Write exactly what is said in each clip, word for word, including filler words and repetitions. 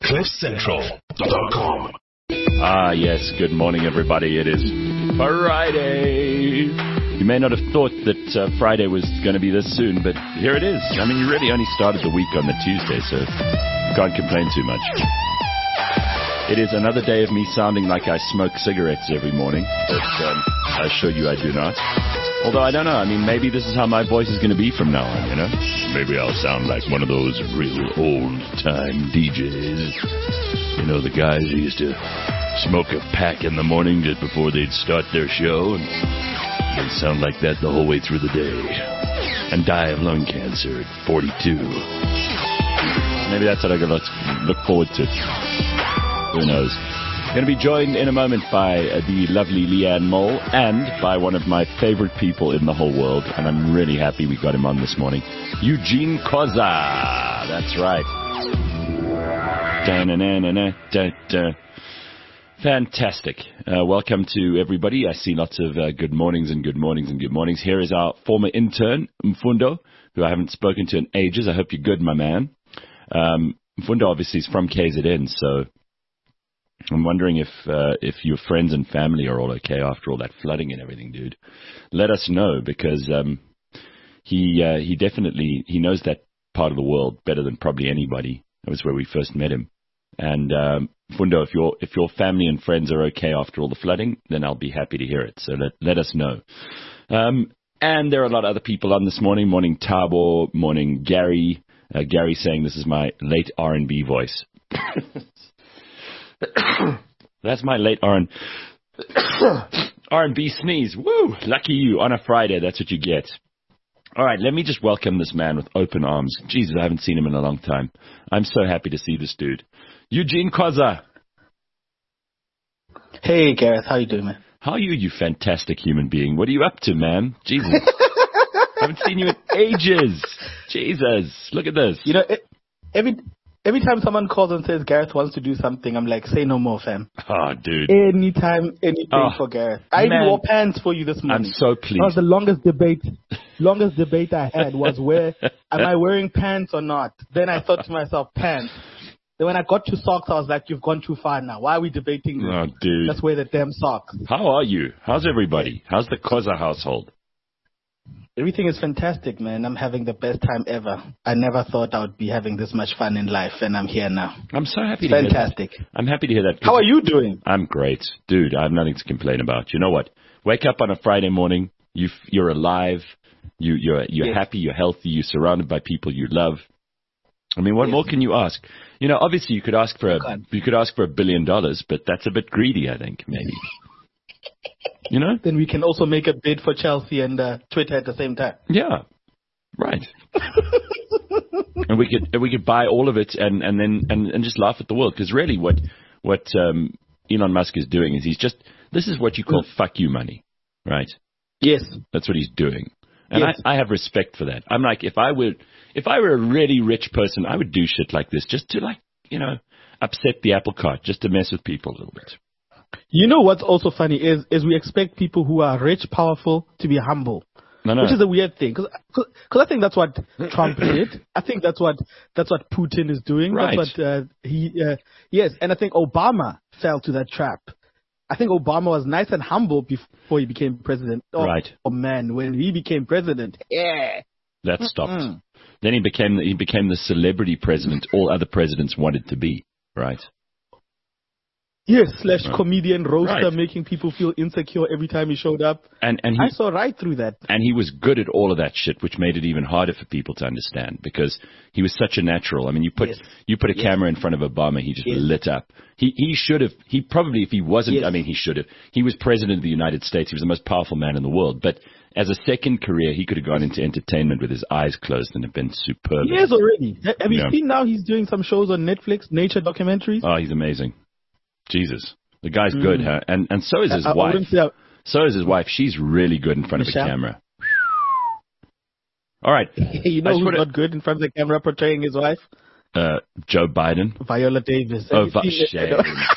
cliff central dot com. Ah, yes. Good morning, everybody. It is Friday. You may not have thought that uh, Friday was going to be this soon, but here it is. I mean, you really only started the week on the Tuesday, so you can't complain too much. It is another day of me sounding like I smoke cigarettes every morning, but um, I assure you I do not. Although I don't know. I mean, maybe this is how my voice is going to be from now on, you know? Maybe I'll sound like one of those real old-time D Js. You know, the guys who used to smoke a pack in the morning just before they'd start their show, and they'd sound like that the whole way through the day. And die of lung cancer at forty-two. Maybe that's what I'm going to look forward to. Who knows? Going to be joined in a moment by uh, the lovely Leanne Mole and by one of my favorite people in the whole world, and I'm really happy we got him on this morning, Eugene Koza. That's right. Da-na-na-na-na-da-da. Fantastic. Uh, welcome to everybody. I see lots of uh, good mornings and good mornings and good mornings. Here is our former intern, Mfundo, who I haven't spoken to in ages. I hope you're good, my man. Um, Mfundo obviously is from K Z N, so I'm wondering if uh, if your friends and family are all okay after all that flooding and everything, dude. Let us know, because um, he uh, he definitely he knows that part of the world better than probably anybody. That was where we first met him. And um, Fundo, if your if your family and friends are okay after all the flooding, then I'll be happy to hear it. So let let us know. Um, and there are a lot of other people on this morning. Morning Tabo, morning Gary. Uh, Gary saying this is my late R and B voice. That's my late R and R and B sneeze. Woo! Lucky you. On a Friday, that's what you get. All right, let me just welcome this man with open arms. Jesus, I haven't seen him in a long time. I'm so happy to see this dude. Eugene Koza. Hey, Gareth. How you doing, man? How are you, you fantastic human being? What are you up to, man? Jesus. I haven't seen you in ages. Jesus. Look at this. You know, it, every... Every time someone calls and says Gareth wants to do something, I'm like, say no more, fam. Oh, dude. Anytime, anything oh, for Gareth. I even wore pants for you this morning. I'm so pleased. That was the longest debate. longest debate I had was where, am I wearing pants or not? Then I thought to myself, pants. Then when I got to socks, I was like, you've gone too far now. Why are we debating this? Oh, dude. Let's wear the damn socks. How are you? How's everybody? How's the Koza household? Everything is fantastic, man. I'm having the best time ever. I never thought I would be having this much fun in life, and I'm here now. I'm so happy it's to fantastic. hear that. I'm happy to hear that. How are you doing? I'm great. Dude, I have nothing to complain about. You know what? Wake up on a Friday morning. You, you're alive. You, you're you're yes. happy. You're healthy. You're surrounded by people you love. I mean, what yes. more can you ask? You know, obviously you could ask for a you could ask for a billion dollars, but that's a bit greedy, I think, maybe. You know? Then we can also make a bid for Chelsea and uh, Twitter at the same time. Yeah, right. and we could and we could buy all of it and, and then and, and just laugh at the world. Because really, what what um, Elon Musk is doing is he's just this is what you call mm. fuck you money, right? Yes, that's what he's doing, and yes. I, I have respect for that. I'm like, if I were if I were a really rich person, I would do shit like this just to like you know upset the apple cart, just to mess with people a little bit. You know what's also funny is is we expect people who are rich, powerful, to be humble, no, no. which is a weird thing. Because I think that's what Trump did. I think that's what that's what Putin is doing. Right. That's what uh, he uh, yes, and I think Obama fell to that trap. I think Obama was nice and humble before he became president. Oh, right. Oh man, when he became president, yeah, that stopped. Mm-mm. Then he became he became the celebrity president all other presidents wanted to be. Right. Yes, slash comedian roaster, right. making people feel insecure every time he showed up. And and he, I saw right through that. And he was good at all of that shit, which made it even harder for people to understand because he was such a natural. I mean, you put yes. you put a yes. camera in front of Obama, he just yes. lit up. He he should have. He probably, if he wasn't, yes. I mean, he should have. He was president of the United States. He was the most powerful man in the world. But as a second career, he could have gone into entertainment with his eyes closed and have been superb. He is already. Have you yeah. seen now he's doing some shows on Netflix, nature documentaries? Oh, he's amazing. Jesus. The guy's mm. good, huh? And and so is his I, I wife. That... So is his wife. She's really good in front Michelle? of a camera. All right. You know who's wanna... not good in front of the camera portraying his wife? Uh, Joe Biden. Viola Davis. Oh, va- shame.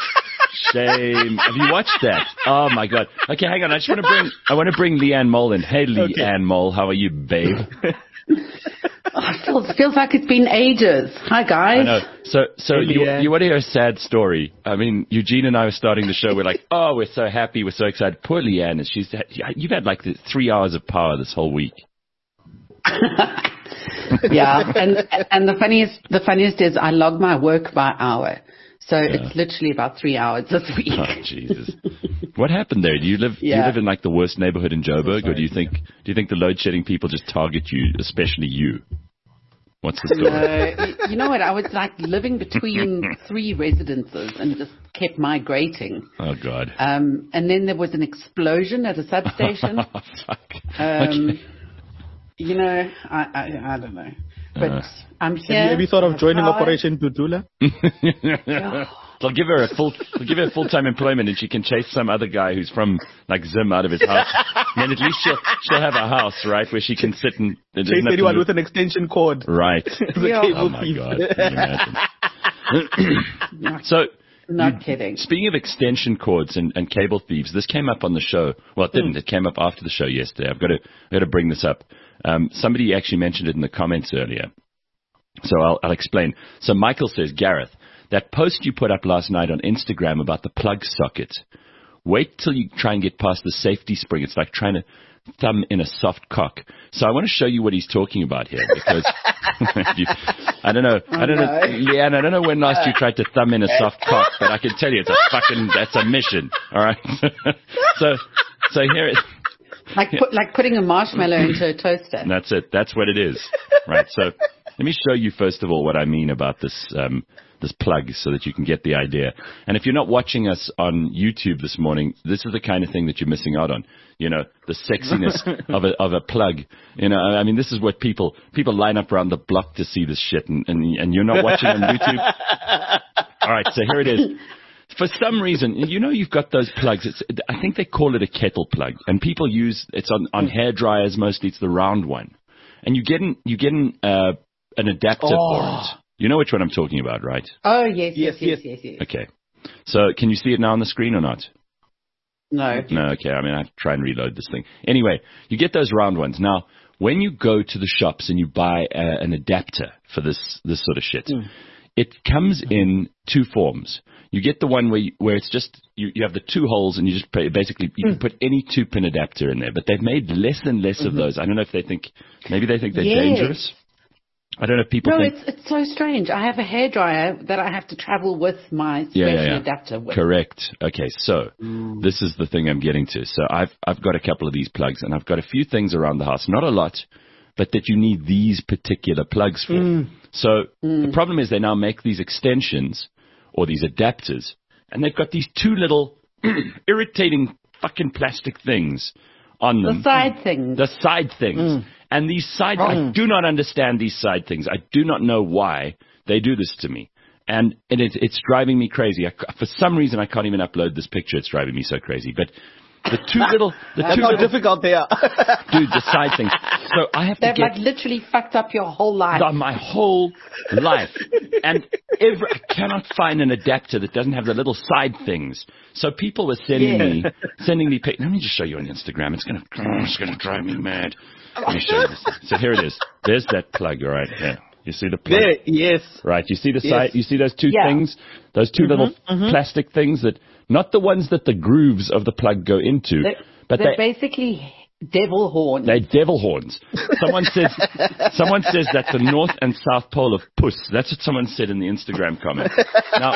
Shame. Have you watched that? Oh my God. Okay, hang on. I just want to bring. I want to bring Leanne Mole in. Hey, Leanne okay. Mole, how are you, babe? Oh, it feels, feels like it's been ages. Hi, guys. I know. So, so Hey, you, Leanne. you want to hear a sad story? I mean, Eugene and I were starting the show. We're like, oh, we're so happy. We're so excited. Poor Leanne. She's had, you've had like the three hours of power this whole week. Yeah, and and the funniest the funniest is I log my work by hour, so Yeah. it's literally about three hours this week. Oh, Jesus. What happened there? Do you live, do you Yeah. live in like the worst neighborhood in Joburg, or do you think, do you think the load shedding people just target you, especially you? What's the story? Uh, y- you know what? I was like living between three residences and just kept migrating. Oh, God. Um, and then there was an explosion at a substation. Oh, fuck. Um, you know, I, I I don't know, but Uh. I'm Have here. you, have you thought of I've joining tried. Operation Dudula? They'll give her a full, they'll give her full time employment, and she can chase some other guy who's from like Zim out of his house. And then at least she'll she'll have a house, right, where she can sit and and doesn't Chase have to anyone move. with an extension cord. Right. The Yeah. cable Oh my piece. God. Can you imagine? Not, So. not you- kidding. Speaking of extension cords and, and cable thieves, this came up on the show. Well, it didn't. It came up after the show yesterday. I've got to, I've got to bring this up. Um, somebody actually mentioned it in the comments earlier. So I'll, I'll explain. So Michael says, Gareth, that post you put up last night on Instagram about the plug socket, wait till you try and get past the safety spring. It's like trying to thumb in a soft cock. So I want to show you what he's talking about here, because you, I don't know, I don't know, Leanne, I don't know when last you tried to thumb in a soft cock, but I can tell you it's a fucking, that's a mission. All right. so, so here it, Like put, like putting a marshmallow into a toaster. that's it. That's what it is. Right. So let me show you first of all what I mean about this, um, this plug, so that you can get the idea. And if you're not watching us on YouTube this morning, this is the kind of thing that you're missing out on. You know, the sexiness of a of a plug. You know, I mean, this is what people people line up around the block to see this shit, and and, and you're not watching on YouTube. All right, so here it is. For some reason, you know, you've got those plugs. It's, I think they call it a kettle plug, and people use it's on on hair dryers mostly. It's the round one, and you get an, you get an, uh, an adapter Oh. for it. You know which one I'm talking about, right? Oh yes, yes, Yes, yes, yes, yes. Okay. So can you see it now on the screen or not? No. No, okay. I mean, I have to try and reload this thing. Anyway, you get those round ones. Now, when you go to the shops and you buy uh, an adapter for this this sort of shit, Mm. it comes in two forms. You get the one where you, where it's just you, you have the two holes, and you just pay, basically you can put any two pin adapter in there. But they've made less and less of those. I don't know if they think maybe they think they're Yes. dangerous. I don't know if people No, think. it's it's so strange. I have a hairdryer that I have to travel with my special Yeah, yeah, yeah. adapter with. Correct. Okay, so this is the thing I'm getting to. So I've I've got a couple of these plugs, and I've got a few things around the house. Not a lot, but that you need these particular plugs for. So the problem is they now make these extensions or these adapters, and they've got these two little irritating fucking plastic things on them. The side things. The side things. And these side, I do not understand these side things. I do not know why they do this to me. And, and it, it's driving me crazy. I, for some reason, I can't even upload this picture. It's driving me so crazy. But the two little, the That's two how little, difficult they are. dude, the side things. So I have to They've get like literally fucked up your whole life. the- my whole life. And every, I cannot find an adapter that doesn't have the little side things. So people were sending Yeah. me, sending me, pic- let me just show you on Instagram. It's gonna, it's gonna drive me mad. Let me show you this. So here it is. There's that plug right here. You see the plug? There, yes. Right. You see the Yes. side, you see those two Yeah. things? Those two little plastic things that, not the ones that the grooves of the plug go into, They're, but they're they, basically devil horns. they're devil horns. Someone says, someone says that's the north and south pole of puss. That's what someone said in the Instagram comment. Now,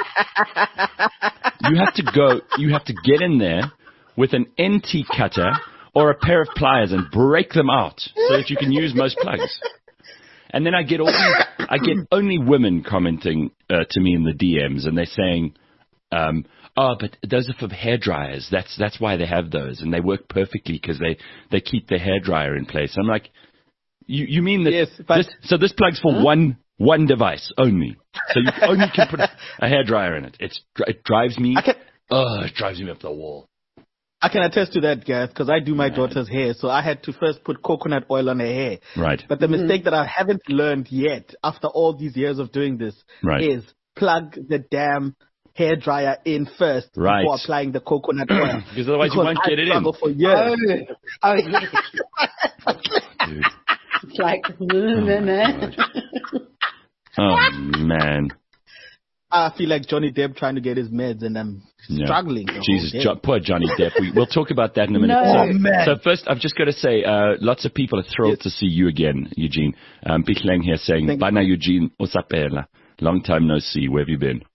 you have to go, you have to get in there with an N T cutter or a pair of pliers and break them out so that you can use most plugs. And then I get all these, I get only women commenting uh, to me in the D Ms, and they're saying, um, "Oh, but those are for hair dryers. That's that's why they have those, and they work perfectly because they they keep the hair dryer in place." I'm like, "You you mean that? Yes, but- this, so this plug's for one one device only. So you only can put a, a hair dryer in it. It's it drives me. I can, Oh, it drives me up the wall. I can attest to that, guys, because I do my daughter's hair. So I had to first put coconut oil on her hair. Right. But the mistake that I haven't learned yet, after all these years of doing this, Right. is plug the damn hair dryer in first Right. before applying the coconut oil. Because otherwise you won't I get it in. struggled for years. Oh, oh yes. Dude. It's like, no, no, no. Oh man. I feel like Johnny Depp trying to get his meds, and I'm Yeah. struggling. the whole Jesus, day. jo- poor Johnny Depp. We, we'll talk about that in a minute. No. So, Oh, man. so first, I've just got to say, uh, lots of people are thrilled Yes. to see you again, Eugene. Um, Bitleng here saying, Thank you. Bana Eugene, usapela. Long time no see. Where have you been?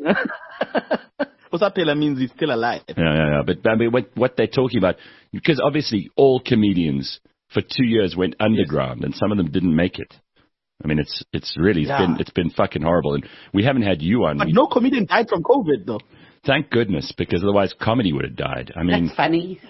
Usapela means he's still alive. Yeah, yeah, yeah. But I mean, what, what they're talking about, because obviously all comedians for two years went underground, and some of them didn't make it. I mean, it's it's really it's Yeah. been it's been fucking horrible, and we haven't had you on. But We- no comedian died from COVID, though. Thank goodness, because otherwise comedy would have died. I mean, That's funny.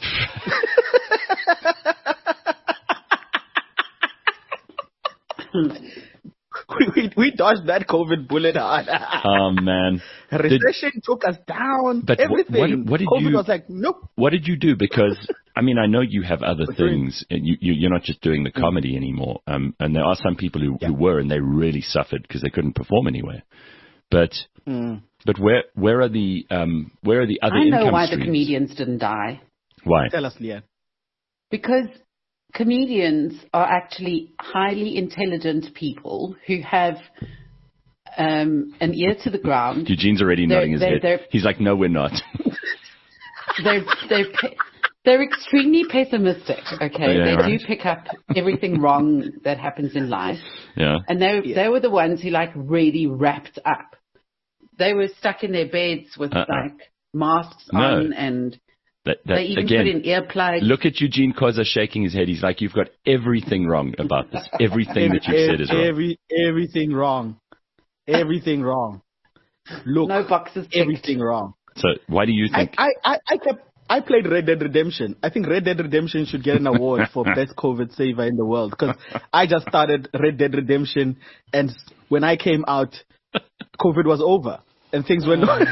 We, we, we dodged that COVID bullet hard. oh man. Recession took us down. But wh- everything. what- what did COVID you- was like, nope. What did you do? Because I mean, I know you have other What do you mean? things, and you, you you're not just doing the comedy anymore. Um, and there are some people who, Yeah. who were, and they really suffered because they couldn't perform anywhere. But Mm. but where where are the um where are the other I know income why the streams? comedians didn't die. Why? Tell us, Leanne. Because comedians are actually highly intelligent people who have um, an ear to the ground. Eugene's already They're- nodding his they're- head. they're- He's like, no, we're not. They're they're pe- they're extremely pessimistic. Okay, Oh, yeah, they right. do pick up everything wrong that happens in life, yeah. and they Yeah. they were the ones who like really wrapped up. They were stuck in their beds with Uh-uh. like masks No. on, and That, that, they even again, put in earplugs. look at Eugene Koza shaking his head. He's like, you've got everything wrong about this. Everything that you've said is wrong. Every, everything wrong. Everything wrong. Look, no boxes ticked. everything wrong. So why do you I, think? I, I, I kept. I played Red Dead Redemption. I think Red Dead Redemption should get an award for best COVID saver in the world because I just started Red Dead Redemption, and when I came out, COVID was over and things went on.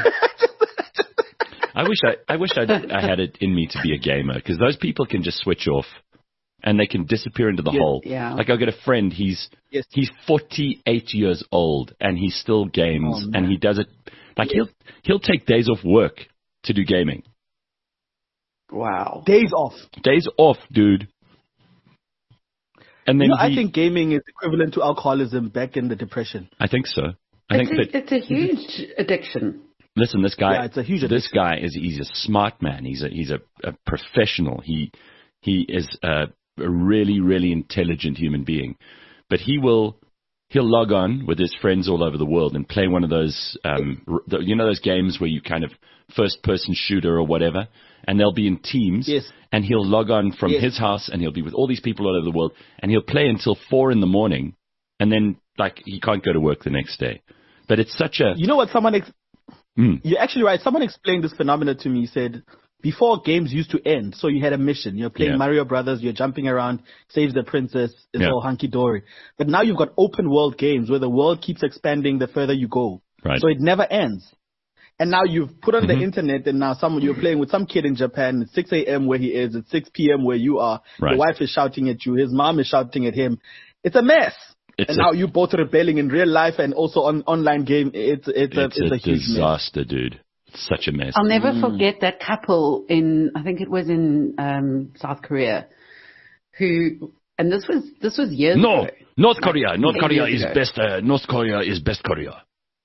I wish I, I wish I'd, I had it in me to be a gamer because those people can just switch off and they can disappear into the Yes, hole. yeah. Like I've got a friend. He's Yes. he's forty-eight years old and he still games Oh, man. and he does it like he'll he'll take days off work to do gaming. Wow. Days off. Days off, dude. And then You know, he, I think gaming is equivalent to alcoholism back in the Depression. I think so. I It's think a, that it's a huge addiction. listen, this guy, Yeah, it's a huge this guy is he's a smart man. He's a he's a, a professional. He he is a, a really really intelligent human being. But he will he'll log on with his friends all over the world and play one of those um r- the, you know those games where you kind of first person shooter or whatever, and they'll be in teams. Yes. And he'll log on from Yes. his house and he'll be with all these people all over the world and he'll play until four in the morning, and then like he can't go to work the next day. But it's such a You know what someone... Ex- mm, You're actually right. Someone explained this phenomenon to me. He said, before games used to end, so you had a mission. You're playing Yeah. Mario Brothers, you're jumping around, saves the princess, it's Yeah. all hunky-dory. But now you've got open world games where the world keeps expanding the further you go. Right. So it never ends. And now you've put on Mhm. the internet, and now someone you're playing with some kid in Japan. It's six a.m. where he is. It's six p.m. where you are. Right. The wife is shouting at you. His mom is shouting at him. It's a mess. It's and a- now you both rebelling in real life and also on online game. It's it's a it's, it's a, a huge mess. disaster, dude. It's such a mess. I'll never forget that couple in, I think it was in um, South Korea, who, and this was this was years No, ago. North Korea. North ten Korea years is ago. best. Uh, North Korea is best Korea.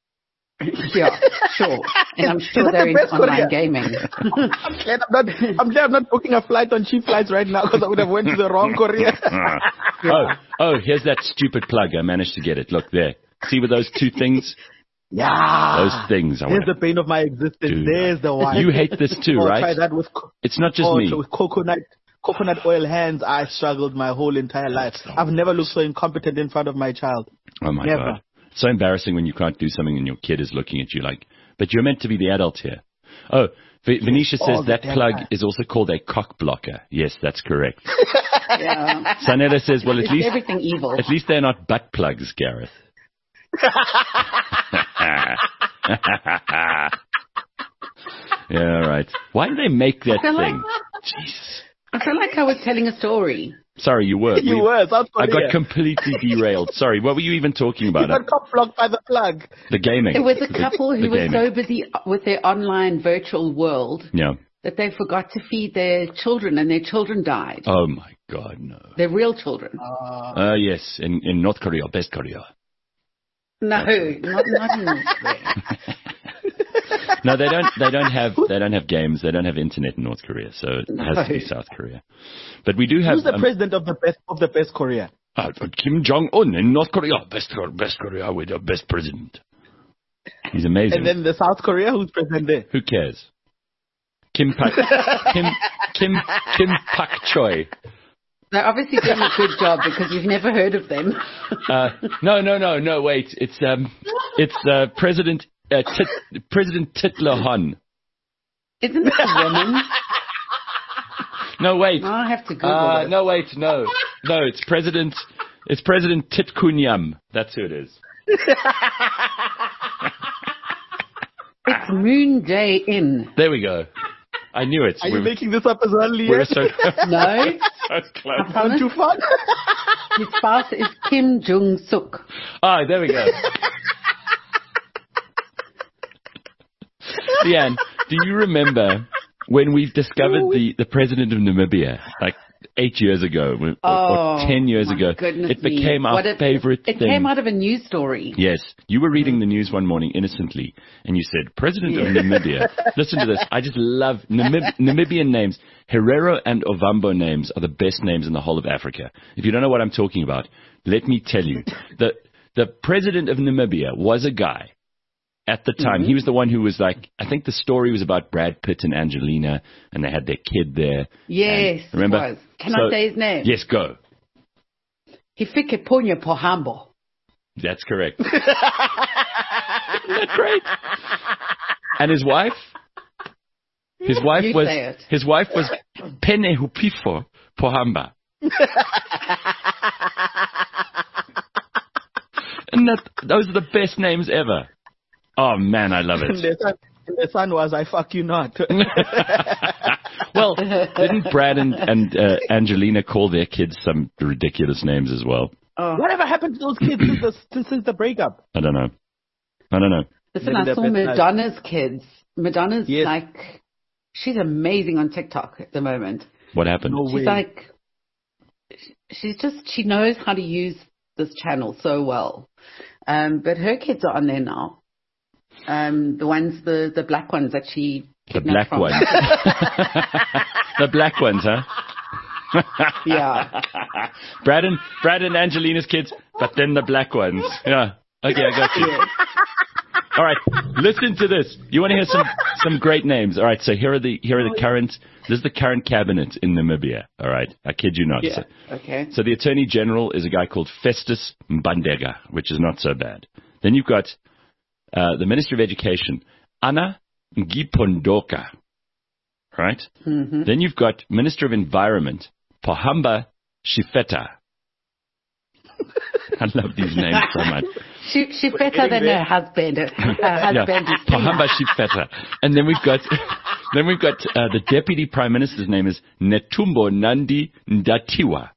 Yeah, sure. And I'm sure that they're the into best online Korea? gaming. I'm glad I'm not. I'm glad I'm not booking a flight on cheap flights right now because I would have went to the wrong Korea. Ah. Oh, oh, here's that stupid plug. I managed to get it. Look there. See with those two things? yeah, Those things. I There's wanna, the pain of my existence. Dude. There's the one. You hate this too, oh, right? Try that with. co- It's not just oh, me. so with coconut. Coconut oil hands, I struggled my whole entire life. I've never looked so incompetent in front of my child. Oh my Never. god. It's so embarrassing when you can't do something and your kid is looking at you like, but you're meant to be the adult here. Oh, v- Venetia says all the that damn plug time. is also called a cock blocker. Yes, that's correct. Yeah. Sanetta says, well, at It's least everything evil. At least they're not butt plugs, Gareth. Yeah, right. Why do they make that feel like- thing? Jesus. I feel like I was telling a story. Sorry, you were. You We- were South I Korea. got completely derailed. Sorry, what were you even talking You about? got cock blocked by the plug. The gaming. It was a The- couple the who were gaming. so busy with their online virtual world Yeah. that they forgot to feed their children, and their children died. Oh my God, no. Their real children. Uh, Uh, yes, in, in North Korea, best Korea. No, not, not in North Korea. No, they don't. They don't have. They don't have games. They don't have internet in North Korea, so it No. has to be South Korea. But we do have. Who's the um, president of the best of the best Korea? uh, Kim Jong Un in North Korea, best best Korea with the best president. He's amazing. And then the South Korea, who's president there? Who cares? Kim Pak Kim Kim Kim Pak Choi. They're obviously doing a good job because you've never heard of them. Uh, no, no, no, no. Wait, it's um, it's uh, President uh, Tit, President Titler Han. Isn't it a woman? No, wait. I have to Google Uh, it. no, wait, no, no. It's President. It's President Tit Kunyam. That's who it is. It's Moon Jae-in. There we go. I knew it. Are you We're- making this up as well, Leah? We're so, No, so close. Not too far. his spouse is Kim Jong-suk. Ah, there we go. Leanne, do you remember when we discovered the, the president of Namibia, like eight years ago, or, Oh, or ten years my ago? goodness It became me. our What a- favorite It thing. came out of a news story. Yes, you were reading the news one morning innocently, and you said, President of Namibia. Listen to this. I just love Namib- Namibian names. Herero and Ovambo names are the best names in the whole of Africa. If you don't know what I'm talking about, let me tell you. The, the president of Namibia was a guy at the time. He was the one who was like, I think the story was about Brad Pitt and Angelina, and they had their kid there. Yes, And remember? it was. Can So- I say his name? Yes, go. Hifike Ponya Pohambo. That's correct. Isn't that great? And his wife? His wife You was say it. his wife was Pene Hupifo Pohamba. And that those are the best names ever. Oh man, I love And it. the son, and the son was, I fuck you not. Well, didn't Brad and, and uh, Angelina call their kids some ridiculous names as well? Oh. Whatever happened to those kids since the, since the breakup? I don't know. I don't know. Listen, Maybe I they're saw better. Madonna's kids. Madonna's Yes. like, she's amazing on TikTok at the moment. What happened? No way. She's like, she's just, she knows how to use this channel so well. Um, but her kids are on there now. Um, the ones, the, the black ones that she The kidnapped black from. ones. The black ones, huh? Yeah. Brad and, Brad and Angelina's kids, but then the black ones. Yeah. Okay, I got you. All right, listen to this. You want to hear some, some great names? All right, so here are the here are the current. This is the current cabinet in Namibia. All right, I kid you not. Yeah. So, Okay. so the Attorney General is a guy called Festus Mbandega, which is not so bad. Then you've got uh, the Minister of Education, Anna Ngipondoka. Right? Mm-hmm. Then you've got Minister of Environment, Pohamba Shifeta. I love these names so much. She, she's better than her husband. Her husband is Pohamba Shifeta. And then we've got, then we've got uh, the Deputy Prime Minister's name is Netumbo Nandi Ndatiwa.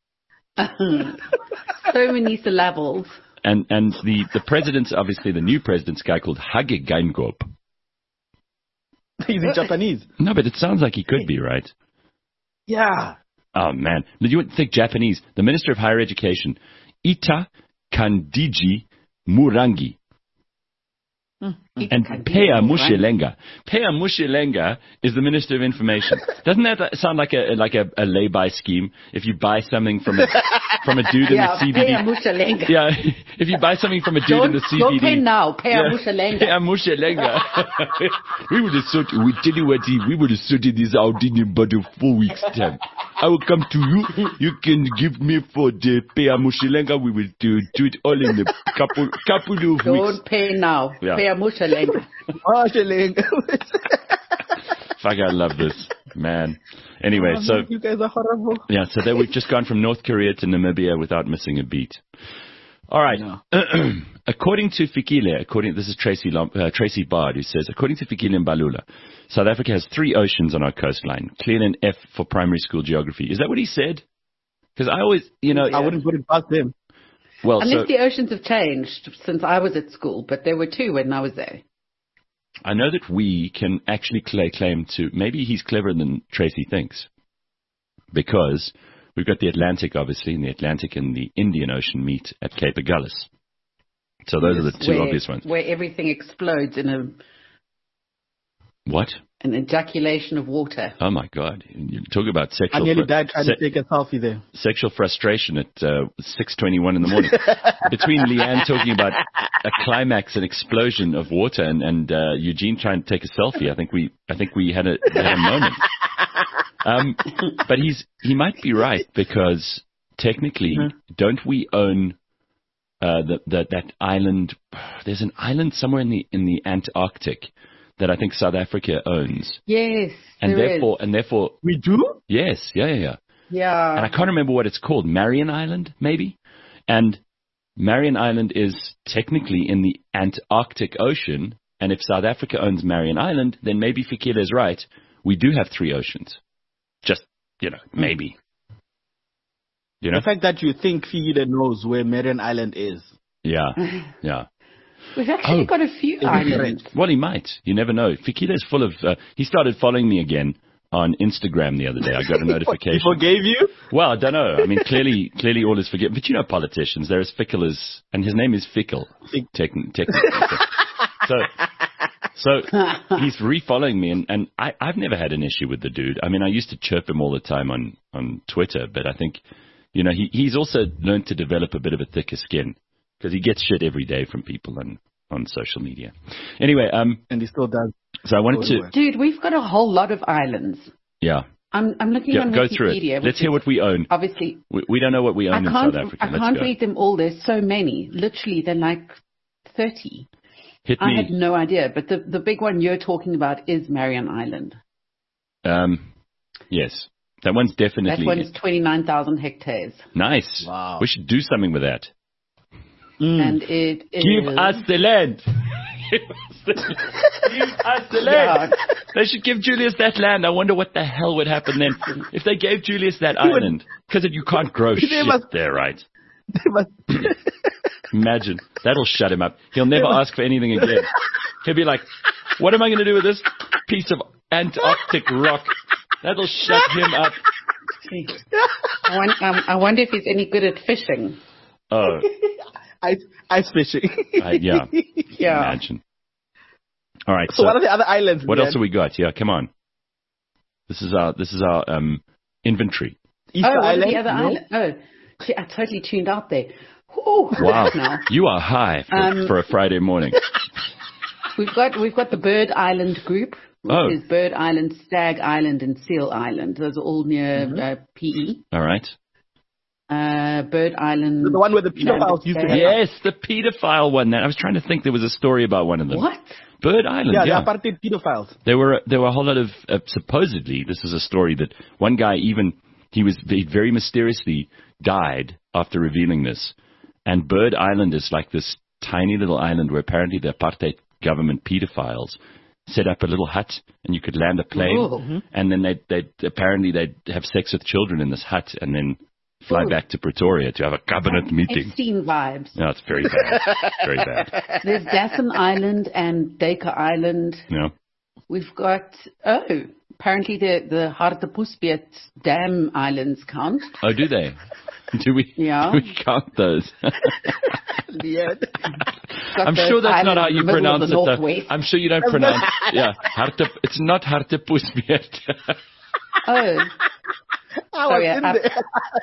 so many syllables. And and the, the president's, obviously the new president's a guy called Hage Geingob. He's in Japanese. No, but it sounds like he could be, right? Yeah. Oh, man. You would think Japanese. The Minister of Higher Education, Ita Kandiji Murangi. And Pea Mushelenga. Pea Mushelenga is the Minister of Information. Doesn't that sound like a like a, a lay-by scheme? If you buy something from a from a dude in Yeah, the C B D, pay a mushalenga. yeah. If you buy something from a dude in Don't, the C B D, don't pay now. Pay a mushalenga. Pea Mushelenga. We would have sorted. We tell you what, we would have sorted this out in about four weeks time. I will come to you. You can give me for the Pea Mushelenga. We will do, do it all in a couple couple of weeks. Don't pay now. Yeah. Pay a mushalenga. Oh, Shilling. Fuck, I love this, man. Anyway, Oh, so man, you guys are horrible. yeah, so then we've just gone from North Korea to Namibia without missing a beat. All right. No. According to Fikile, according this is Tracy Lom, uh, Tracy Bard who says, according to Fikile and Balula, South Africa has three oceans on our coastline. Clear an F for primary school geography. Is that what he said? Because I always, you know, I wouldn't put it past him. well, Unless so the oceans have changed since I was at school, but there were two when I was there. I know that we can actually lay claim to, maybe he's cleverer than Tracy thinks, because we've got the Atlantic, obviously, and the Atlantic and the Indian Ocean meet at Cape Agulhas. So those are the two where, obvious ones. Where everything explodes in a What? an ejaculation of water. Oh my God! You talk about sexual. I nearly fr- died trying se- to take a selfie there. Sexual frustration at uh, six twenty-one in the morning. Between Leanne talking about a climax, an explosion of water, and, and uh, Eugene trying to take a selfie, I think we, I think we had a, had a moment. Um, but he's he might be right, because technically, mm-hmm. don't we own uh, the, the that island? There's an island somewhere in the in the Antarctic that I think South Africa owns. Yes, and there therefore is. and therefore we do. Yes, yeah, yeah, yeah. Yeah. And I can't remember what it's called. Marion Island, maybe. And Marion Island is technically in the Antarctic Ocean. And if South Africa owns Marion Island, then maybe Fikile is right. We do have three oceans. Just, you know, maybe. You know? The fact that you think Fikile knows where Marion Island is. Yeah, yeah. We've actually Oh. got a few islands. Well, he might. You never know. Fikile is full of... Uh, he started following me again on Instagram the other day. I got a notification. He forgave you? Well, I don't know. I mean, clearly, clearly all is forgiven. But you know politicians, they're as fickle as... And his name is Fickle. Techn- technically. so... So he's re-following me, and, and I, I've never had an issue with the dude. I mean, I used to chirp him all the time on, on Twitter, but I think, you know, he, he's also learned to develop a bit of a thicker skin, because he gets shit every day from people on, on social media. Anyway, um, and he still does. So I wanted to, dude, we've got a whole lot of islands. Yeah. I'm I'm looking yeah, on go Wikipedia. through it. Let's hear what we own. Obviously, we, we don't know what we own I in can't, South Africa. I Let's can't go. read them all. There's so many. Literally, they're like thirty. Hit I me. had no idea, but the the big one you're talking about is Marion Island. Um, yes, that one's definitely. That one's twenty-nine thousand hectares. Nice. Wow. We should do something with that. Mm. And it is... Give us the land. Give us the, give us the land. Yeah. They should give Julius that land. I wonder what the hell would happen then if they gave Julius that he island. Because you can't grow shit must, there, right? Must, Imagine. That'll shut him up. He'll never ask for anything again. He'll be like, what am I going to do with this piece of Antarctic rock? That'll shut him up. I wonder, um, I wonder if he's any good at fishing. Oh. Ice, ice fishing. uh, yeah. Yeah. Imagine. All right. So, so what are the other islands? What man? else have we got? Yeah, come on. This is our this is our um, inventory. Easter oh, Island? The other no? island? Oh, I totally tuned out there. Ooh, wow, now. You are high for, um, for a Friday morning. We've got we've got the Bird Island group, which oh. is Bird Island, Stag Island, and Seal Island. Those are all near mm-hmm. uh, P E. All right. Uh, Bird Island. The one where the pedophiles used to have. Yes, the pedophile one. I was trying to think there was a story about one of them. What? Bird Island, yeah. Yeah, the apartheid pedophiles. There were, there were a whole lot of, uh, supposedly, this is a story that one guy even, he was he very mysteriously died after revealing this. And Bird Island is like this tiny little island where apparently the apartheid government pedophiles set up a little hut, and you could land a plane, Ooh. and then they'd, they'd, apparently they'd have sex with children in this hut, and then fly Ooh. back to Pretoria to have a cabinet meeting. Epstein vibes. No, it's very bad. Very bad. There's Dasson Island and Dacre Island. No. We've got, oh, apparently the, the Hartebeespoort Dam Islands count. Oh, do they? Do we, yeah. do we count those? Yeah. I'm sure that's not how you pronounce it. Though. I'm sure you don't pronounce it. Yeah. Harte, it's not Hartebeespoort. Oh. I Sorry, was in I, there.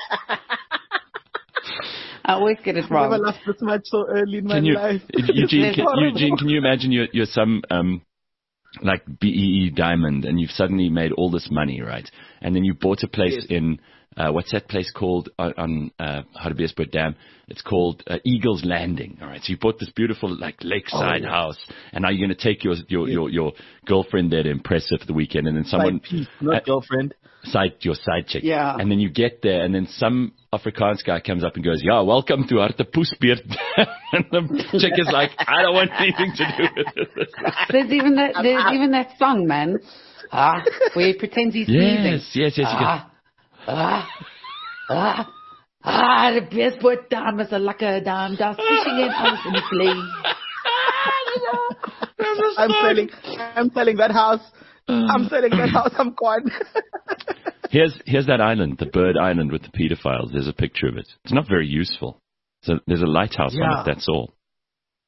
I always get it wrong. I've never laughed this much so early in my can you, life. Eugene, can, Eugene, can you imagine you're, you're some um, like B E E diamond, and you've suddenly made all this money, right? And then you bought a place yes. in uh, what's that place called on, on uh, Hartebeespoort Dam? It's called uh, Eagle's Landing. All right, so you bought this beautiful like lakeside oh, yeah. house, and now you're going to take your your, yeah. your your girlfriend there to impress her for the weekend, and then someone side piece, not uh, girlfriend. Side, your side chick. Yeah. And then you get there, and then some Afrikaans guy comes up and goes, yeah, welcome to Hartebeespoort. And the chick is like, I don't want anything to do with it. There's even that, there's even that song, man. Ah, where he pretends he's sneezing. Yes, yes, yes. Ah, ah, ah, ah, the Hartebeespoort Dam is a lekker dam. Daar's fishing in alles in die vlee. I'm selling, I'm selling that house. I'm selling that house. I'm gone. here's here's that island, the Bird Island with the pedophiles. There's a picture of it. It's not very useful. So there's a lighthouse yeah. on it. That's all.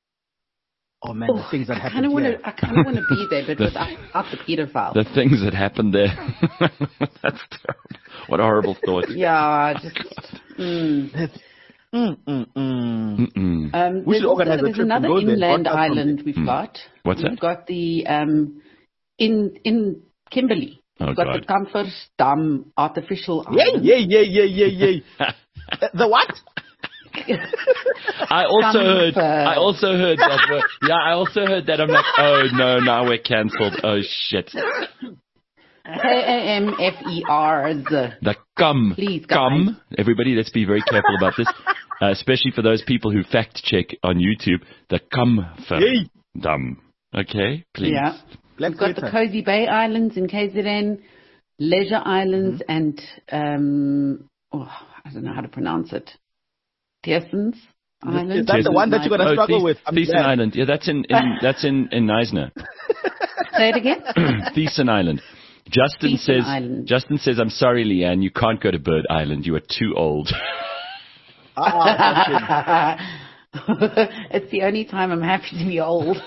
Oh man, the Oh, things that I happen kind of want here. to. I kind of want to be there, but without, without the pedophile. The things that happened there. That's terrible. What a horrible thought. Yeah, just. Mm. Mm, mm, mm. Mm-mm. Um, We there's should organize also, a there's trip and another go there, inland broadcast from island we've Hmm. got. What's we've that? got the um, in in Kimberley. Oh, we've got God. the Comfort Dam artificial Yay, island. yay, yay, yay, yay, yay. Uh, the what? I also heard. Comfort. I also heard that. we're- Yeah, I also heard that. I'm like, oh no, now we're cancelled. Oh shit. K A M F E R. The cum. Please, guys. cum. Everybody, let's be very careful about this, uh, especially for those people who fact check on YouTube. The comfort Yay. dam. Okay, please. Yeah. Black We've got the Twitter. Cozy Bay Islands in K Z N, Leisure Islands, and um, oh, I don't know how to pronounce it. Tiersens Island. Is that the one that you're gonna Oh, struggle Thies- with? I'm Thiessen glad. Island. Yeah, that's in, in that's in in Neisner. Say it again. Thiessen Island. Justin Thiessen says. Island. Justin says, "I'm sorry, Leanne, you can't go to Bird Island. You are too old." Ah, It's the only time I'm happy to be old.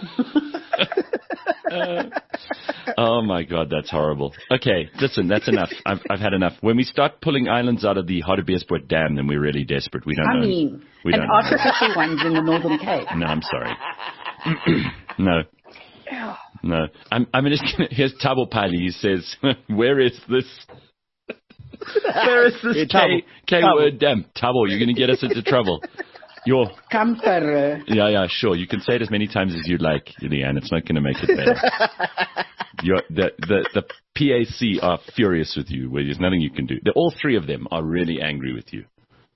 Oh my God, that's horrible. Okay, listen, that's enough. I've I've had enough. When we start pulling islands out of the Hartbeespoort Dam, then we're really desperate. We don't I know. mean, we and don't know. artificial ones in the Northern Cape. No, I'm sorry. no. No. I'm, I'm just gonna, here's Tabo Pali. He says, where is this, where is this Hey, K, Tabo. K Tabo. word dam? Tabo, you're going to get us into trouble. You're, Comfort. yeah, yeah, sure. You can say it as many times as you'd like, Leanne. It's not going to make it better. You're, the, the, the P A C are furious with you. Where there's nothing you can do. The, all three of them are really angry with you.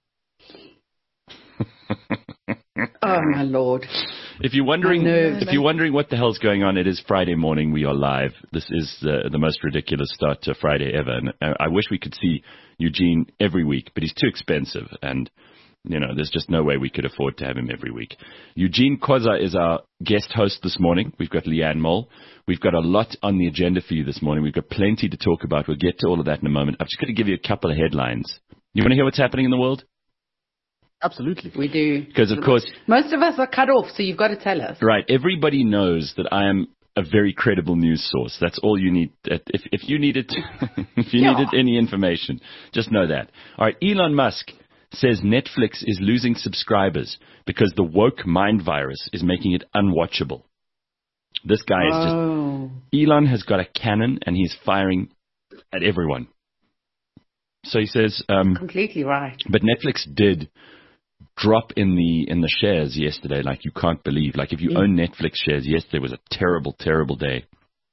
Oh my Lord. If you're wondering, My nerves. if you're wondering what the hell's going on, it is Friday morning. We are live. This is uh, the most ridiculous start to Friday ever. And uh, I wish we could see Eugene every week, but he's too expensive, and you know, there's just no way we could afford to have him every week. Eugene Koza is our guest host this morning. We've got Leanne Mole. We've got a lot on the agenda for you this morning. We've got plenty to talk about. We'll get to all of that in a moment. I'm just going to give you a couple of headlines. You want to hear what's happening in the world? absolutely. We do. Because of course, Most of us are cut off, so you've got to tell us. right, everybody knows that I am a very credible news source. That's all you need. If, if you needed, if you Yeah. needed any information, just know that. All right, Elon Musk says Netflix is losing subscribers because the woke mind virus is making it unwatchable. This guy is just, Oh. Elon has got a cannon and he's firing at everyone. So he says, um, Completely right. but Netflix did drop in the in the shares yesterday like you can't believe. Like if you own Netflix shares, yesterday was a terrible, terrible day.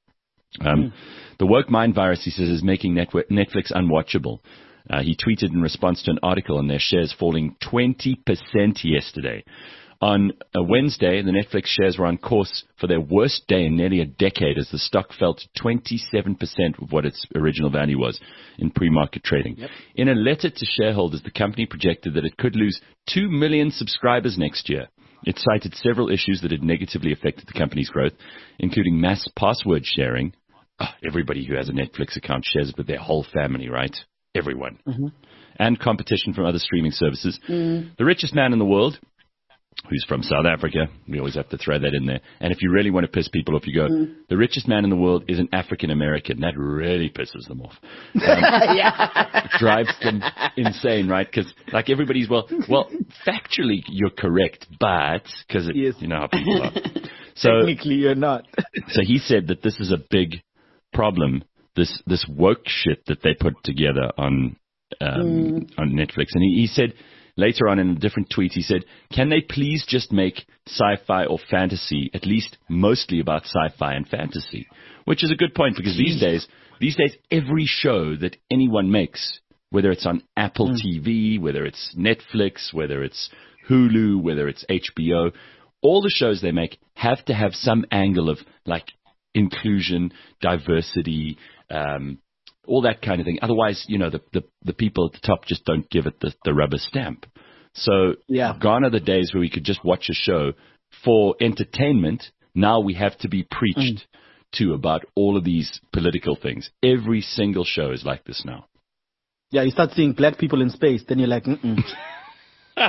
Um, The woke mind virus, he says, is making Netwe- Netflix unwatchable. Uh, he tweeted in response to an article on their shares falling twenty percent yesterday. On a Wednesday, the Netflix shares were on course for their worst day in nearly a decade as the stock fell to twenty-seven percent of what its original value was in pre-market trading. Yep. In a letter to shareholders, the company projected that it could lose two million subscribers next year. It cited several issues that had negatively affected the company's growth, including mass password sharing. Oh, everybody who has a Netflix account shares it with their whole family, right? Everyone. Mm-hmm. And competition from other streaming services. Mm. The richest man in the world, who's from South Africa. We always have to throw that in there. And if you really want to piss people off, you go, mm. the richest man in the world is an African-American. That really pisses them off. Um, yeah. Drives them insane, right? Because, like, everybody's, well, well, factually, you're correct, but, because, yes. you know how people are. So, technically, you're not. So he said that this is a big problem, this this woke shit that they put together on um, mm. on Netflix. And he, he said, later on in a different tweet, he said, can they please just make sci-fi or fantasy, at least mostly about sci-fi and fantasy? Which is a good point, because these days, these days, every show that anyone makes, whether it's on Apple mm. T V, whether it's Netflix, whether it's Hulu, whether it's H B O, all the shows they make have to have some angle of, like, inclusion, diversity, um, all that kind of thing. Otherwise, you know, the, the, the people at the top just don't give it the, the rubber stamp. So yeah. Gone are the days where we could just watch a show for entertainment. Now we have to be preached mm. to about all of these political things. Every single show is like this now. Yeah, you start seeing black people in space, then you're like, mm-mm.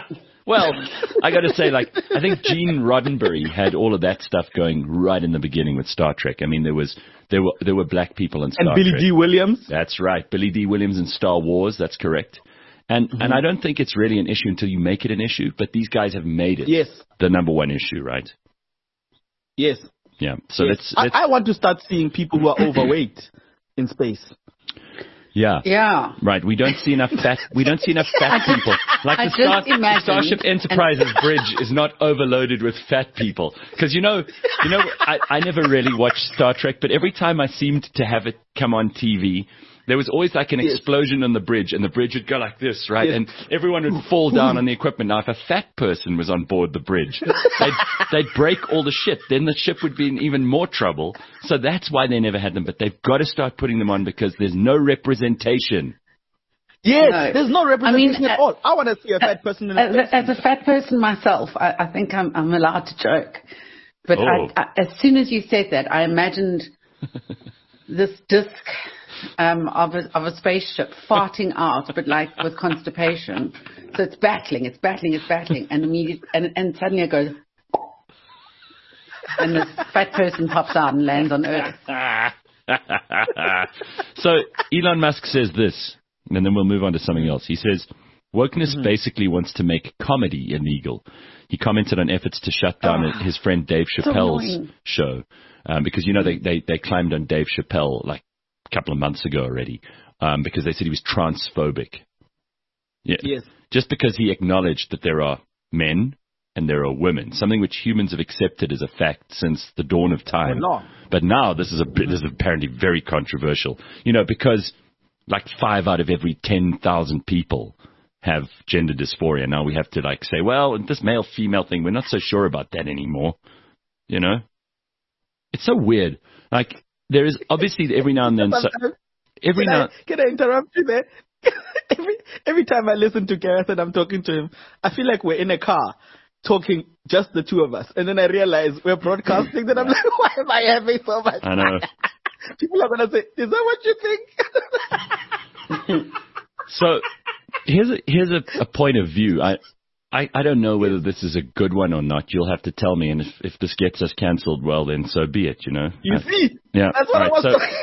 Well, I got to say, like, I think Gene Roddenberry had all of that stuff going right in the beginning with Star Trek. I mean, there was there were there were black people in Star and Billy Trek. D. Williams. That's right, Billy D. Williams in Star Wars. That's correct. And mm-hmm. and I don't think it's really an issue until you make it an issue. But these guys have made it yes. the number one issue, right? Yes. Yeah. So yes. let's, let's. I, I want to start seeing people who are overweight in space. Yeah. Yeah. Right. We don't see enough fat. We don't see enough fat people. Like I the Star, imagined, Starship Enterprise's and bridge is not overloaded with fat people. Because you know, you know, I, I never really watched Star Trek, but every time I seemed to have it come on T V, there was always like an yes. explosion on the bridge, and the bridge would go like this, right? Yes. And everyone would fall down on the equipment. Now, if a fat person was on board the bridge, they'd, they'd break all the shit. Then the ship would be in even more trouble. So that's why they never had them. But they've got to start putting them on because there's no representation. Yes, no. There's no representation I mean, at uh, all. I want to see a fat uh, person in a as, as a fat person myself, I, I think I'm, I'm allowed to joke. But oh. I, I, as soon as you said that, I imagined this disc um, of, a, of a spaceship farting out, but like with constipation. So it's battling, it's battling, it's battling, and immediately, and, and suddenly it goes, and this fat person pops out and lands on Earth. So Elon Musk says this, and then we'll move on to something else. He says, wokeness mm-hmm. basically wants to make comedy illegal. He commented on efforts to shut down oh, his friend Dave Chappelle's so show, um, because, you know, they, they, they climbed on Dave Chappelle like a couple of months ago already, um, because they said he was transphobic. Yeah. Yes. Just because he acknowledged that there are men and there are women, something which humans have accepted as a fact since the dawn of time. Oh, but now this is a this is apparently very controversial. You know, because like five out of every ten thousand people have gender dysphoria. Now we have to like say, well, this male-female thing, we're not so sure about that anymore. You know? It's so weird. Like, there is obviously every now and then... So, every can, now, I, can I interrupt you there? every, every time I listen to Gareth and I'm talking to him, I feel like we're in a car talking just the two of us. And then I realize we're broadcasting, then I'm like, why am I having so much I know. People are going to say, is that what you think? So... Here's a, here's a, a point of view. I, I I don't know whether this is a good one or not. You'll have to tell me. And if, if this gets us cancelled, well, then so be it, you know. You uh, see? Yeah. That's what right, I was so, talking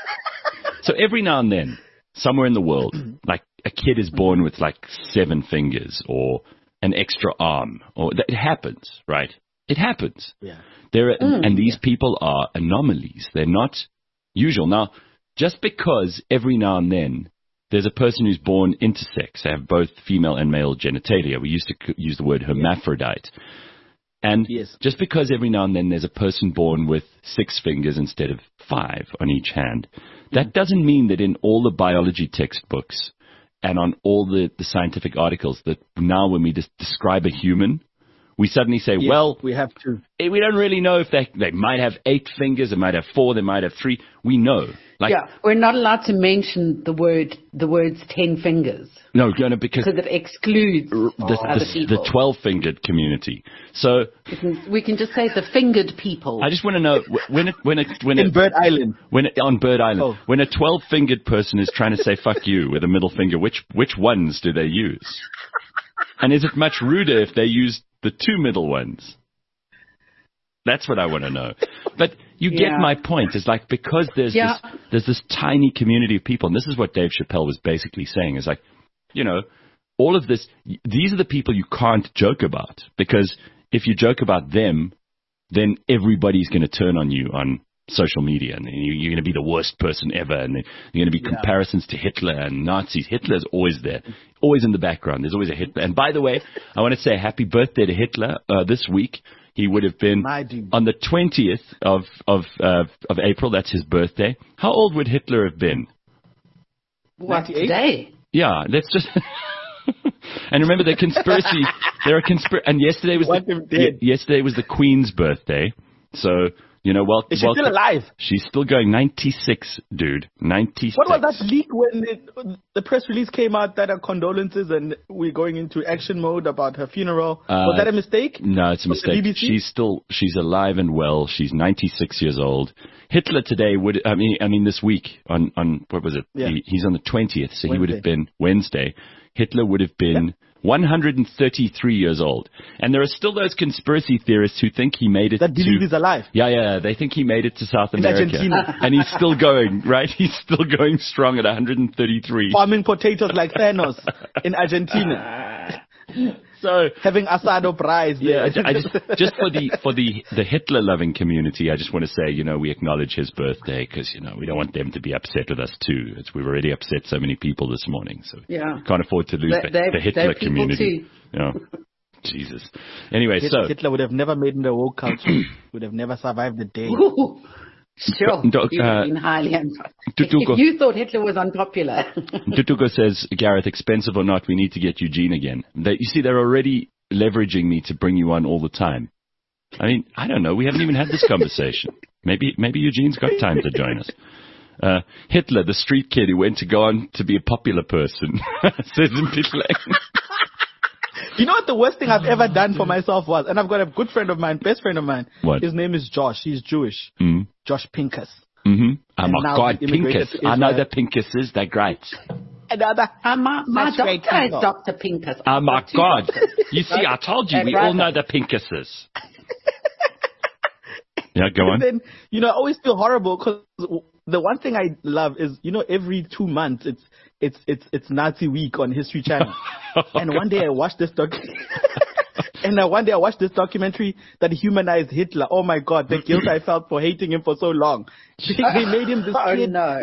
So every now and then, somewhere in the world, like a kid is born with like seven fingers or an extra arm. or It happens, right? It happens. Yeah. There are, Mm. and these people are anomalies. They're not usual. Now, just because every now and then there's a person who's born intersex, they have both female and male genitalia. We used to use the word hermaphrodite. And yes. just because every now and then there's a person born with six fingers instead of five on each hand, that doesn't mean that in all the biology textbooks and on all the, the scientific articles that now when we just describe a human, we suddenly say, yes, well, we have to. We don't really know if they they might have eight fingers, they might have four, they might have three. We know. Like, yeah, we're not allowed to mention the word the words ten fingers. No, no because because it excludes the, other the, people. the twelve-fingered community. So we can, we can just say the fingered people. I just want to know when it when it when in it, Bird Island when it, on Bird Island oh. when a twelve-fingered person is trying to say "fuck you" with a middle finger, which which ones do they use? And is it much ruder if they use the two middle ones? That's what I want to know. But you get yeah. my point. It's like because there's yeah. this there's this tiny community of people, and this is what Dave Chappelle was basically saying. Is like, you know, all of this. These are the people you can't joke about because if you joke about them, then everybody's going to turn on you on social media, and you're going to be the worst person ever, and there're going to be yeah. comparisons to Hitler and Nazis. Hitler's always there, always in the background. There's always a Hitler. And by the way, I want to say happy birthday to Hitler uh, this week. He would have been on the twentieth of of uh, of April. That's his birthday. How old would Hitler have been? What, today? Yeah, let's just. And remember, the conspiracy. There are conspir. And yesterday was the, y- yesterday was the Queen's birthday. So you know, well, is she welcome. still alive? She's still going. ninety-six, dude. ninety-six. What was that leak when it, the press release came out that are condolences and we're going into action mode about her funeral? Uh, was that a mistake? No, it's a Was it mistake. B B C? She's still she's alive and well. She's ninety-six years old. Hitler today would I mean I mean this week on on what was it? Yeah. He, he's on the twentieth, so Wednesday. he would have been Wednesday. Hitler would have been one hundred thirty-three years old. And there are still those conspiracy theorists who think he made it That believe to... he's alive. Yeah, yeah, they think he made it to South In America. Argentina. And he's still going, right? He's still going strong at one hundred thirty-three. Farming potatoes like Thanos in Argentina. So... Having asado prize. Yeah, there. I just, just for the for the the Hitler loving community, I just want to say, you know, we acknowledge his birthday because you know we don't want them to be upset with us too. It's, we've already upset so many people this morning, so Yeah. can't afford to lose They- the, they're- the Hitler they're people community. too. Yeah, Jesus. Anyway, Hitler, so Hitler would have never made in the woke culture. Would have never survived the day. Ooh, sure. Doc- You've uh, been highly unpopular. Tutuko- If you thought Hitler was unpopular. Tutuko says, Gareth, expensive or not, we need to get Eugene again. They, you see, they're already leveraging me to bring you on all the time. I mean, I don't know. We haven't even had this conversation. Maybe maybe Eugene's got time to join us. Uh, Hitler, the street kid who went to go on to be a popular person, says in Pitlang. You know what the worst thing I've ever done for myself was? And I've got a good friend of mine, best friend of mine. What? His name is Josh. He's Jewish. Mm. Josh Pincus. Mm-hmm. Oh, And my now God, he immigrated Pincus. to I know Israel. the Pincuses. They're great. Another. Uh, my my Such great doctor is people. Doctor Pincus. Oh, my Two God. doctors. You see, I told you, Hey, we all brother. know the Pincuses. Yeah, go on. And then, you know, I always feel horrible because the one thing I love is, you know, every two months it's it's it's it's Nazi Week on History Channel. And one day I watched this doc. And uh, one day I watched this documentary that humanized Hitler. Oh my God, the guilt I felt for hating him for so long. They, they made him this Oh kid. no.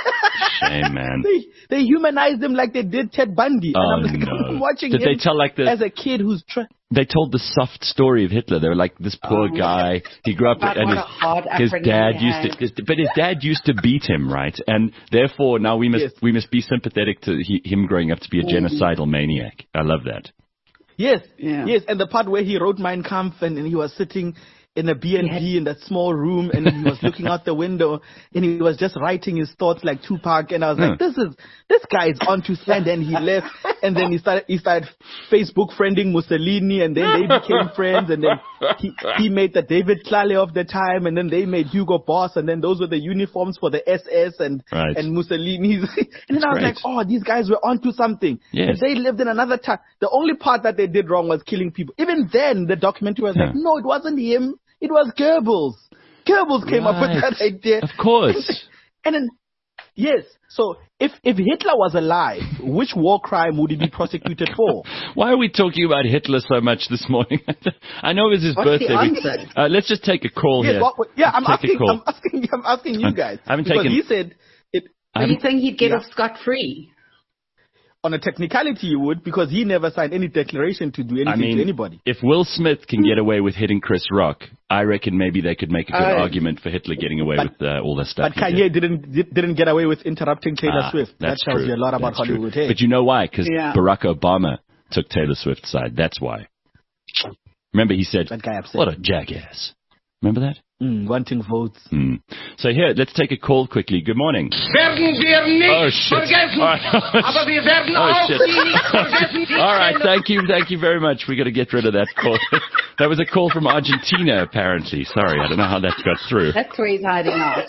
Shame, man. They they humanized him like they did Ted Bundy. Oh, and I'm like, no. I'm watching Did him they tell, like, the- as a kid who's trying. They told the soft story of Hitler. They were like, this poor Oh. guy, he grew up But and what his, a hard his upbringing dad he used had. to, his, but his dad used to beat him, right? And therefore now we must, Yes. we must be sympathetic to he, him growing up to be a genocidal maniac. I love that. Yes, Yeah. yes, and the part where he wrote Mein Kampf and, and he was sitting in a B and B in that small room and he was looking out the window and he was just writing his thoughts like Tupac and I was Hmm. like, this is, this guy is onto sand and he left and then he started, he started Facebook friending Mussolini and then they became friends and then he, he made the David Tlale of the time and then they made Hugo Boss and then those were the uniforms for the S S and, Right. and Mussolini's. And then I was great. like, oh, these guys were onto something. Yes. And they lived in another time. The only part that they did wrong was killing people. Even then, the documentary was like, Huh. no, it wasn't him. It was Goebbels. Goebbels came up with Right. that idea. Of course. And then, yes. So if, if Hitler was alive, which war crime would he be prosecuted for? Why are we talking about Hitler so much this morning? I know it was his What's the birthday. We- answer? uh, let's just take a call Yes, here. what, what- yeah, I'm Let's take a asking, call. I'm asking, I'm asking you guys. I haven't because taken- he said it, Are you saying he'd get Yeah. off scot-free? on a technicality you would, because he never signed any declaration to do anything I mean, to anybody. if Will Smith can get away with hitting Chris Rock, I reckon maybe they could make a good Oh. argument for Hitler getting away But- with uh, all that stuff. But he did. Kanye didn't did- didn't get away with interrupting Taylor Ah, Swift. That that's tells true. you a lot about That's true. Hollywood. Hey? But you know why? Because Yeah. Barack Obama took Taylor Swift's side. That's why. Remember, he said, That guy upset. "What a jackass." Remember that? Mm, wanting votes. Hmm. So here, let's take a call quickly. Good morning. Werden wir nicht Oh shit! vergessen. All right. Aber wir werden Oh, auch shit. Sie nicht vergessen. All right, thank you, thank you very much. We got to get rid of that call. That was a call from Argentina, apparently. Sorry, I don't know how that got through. That's where he's hiding out.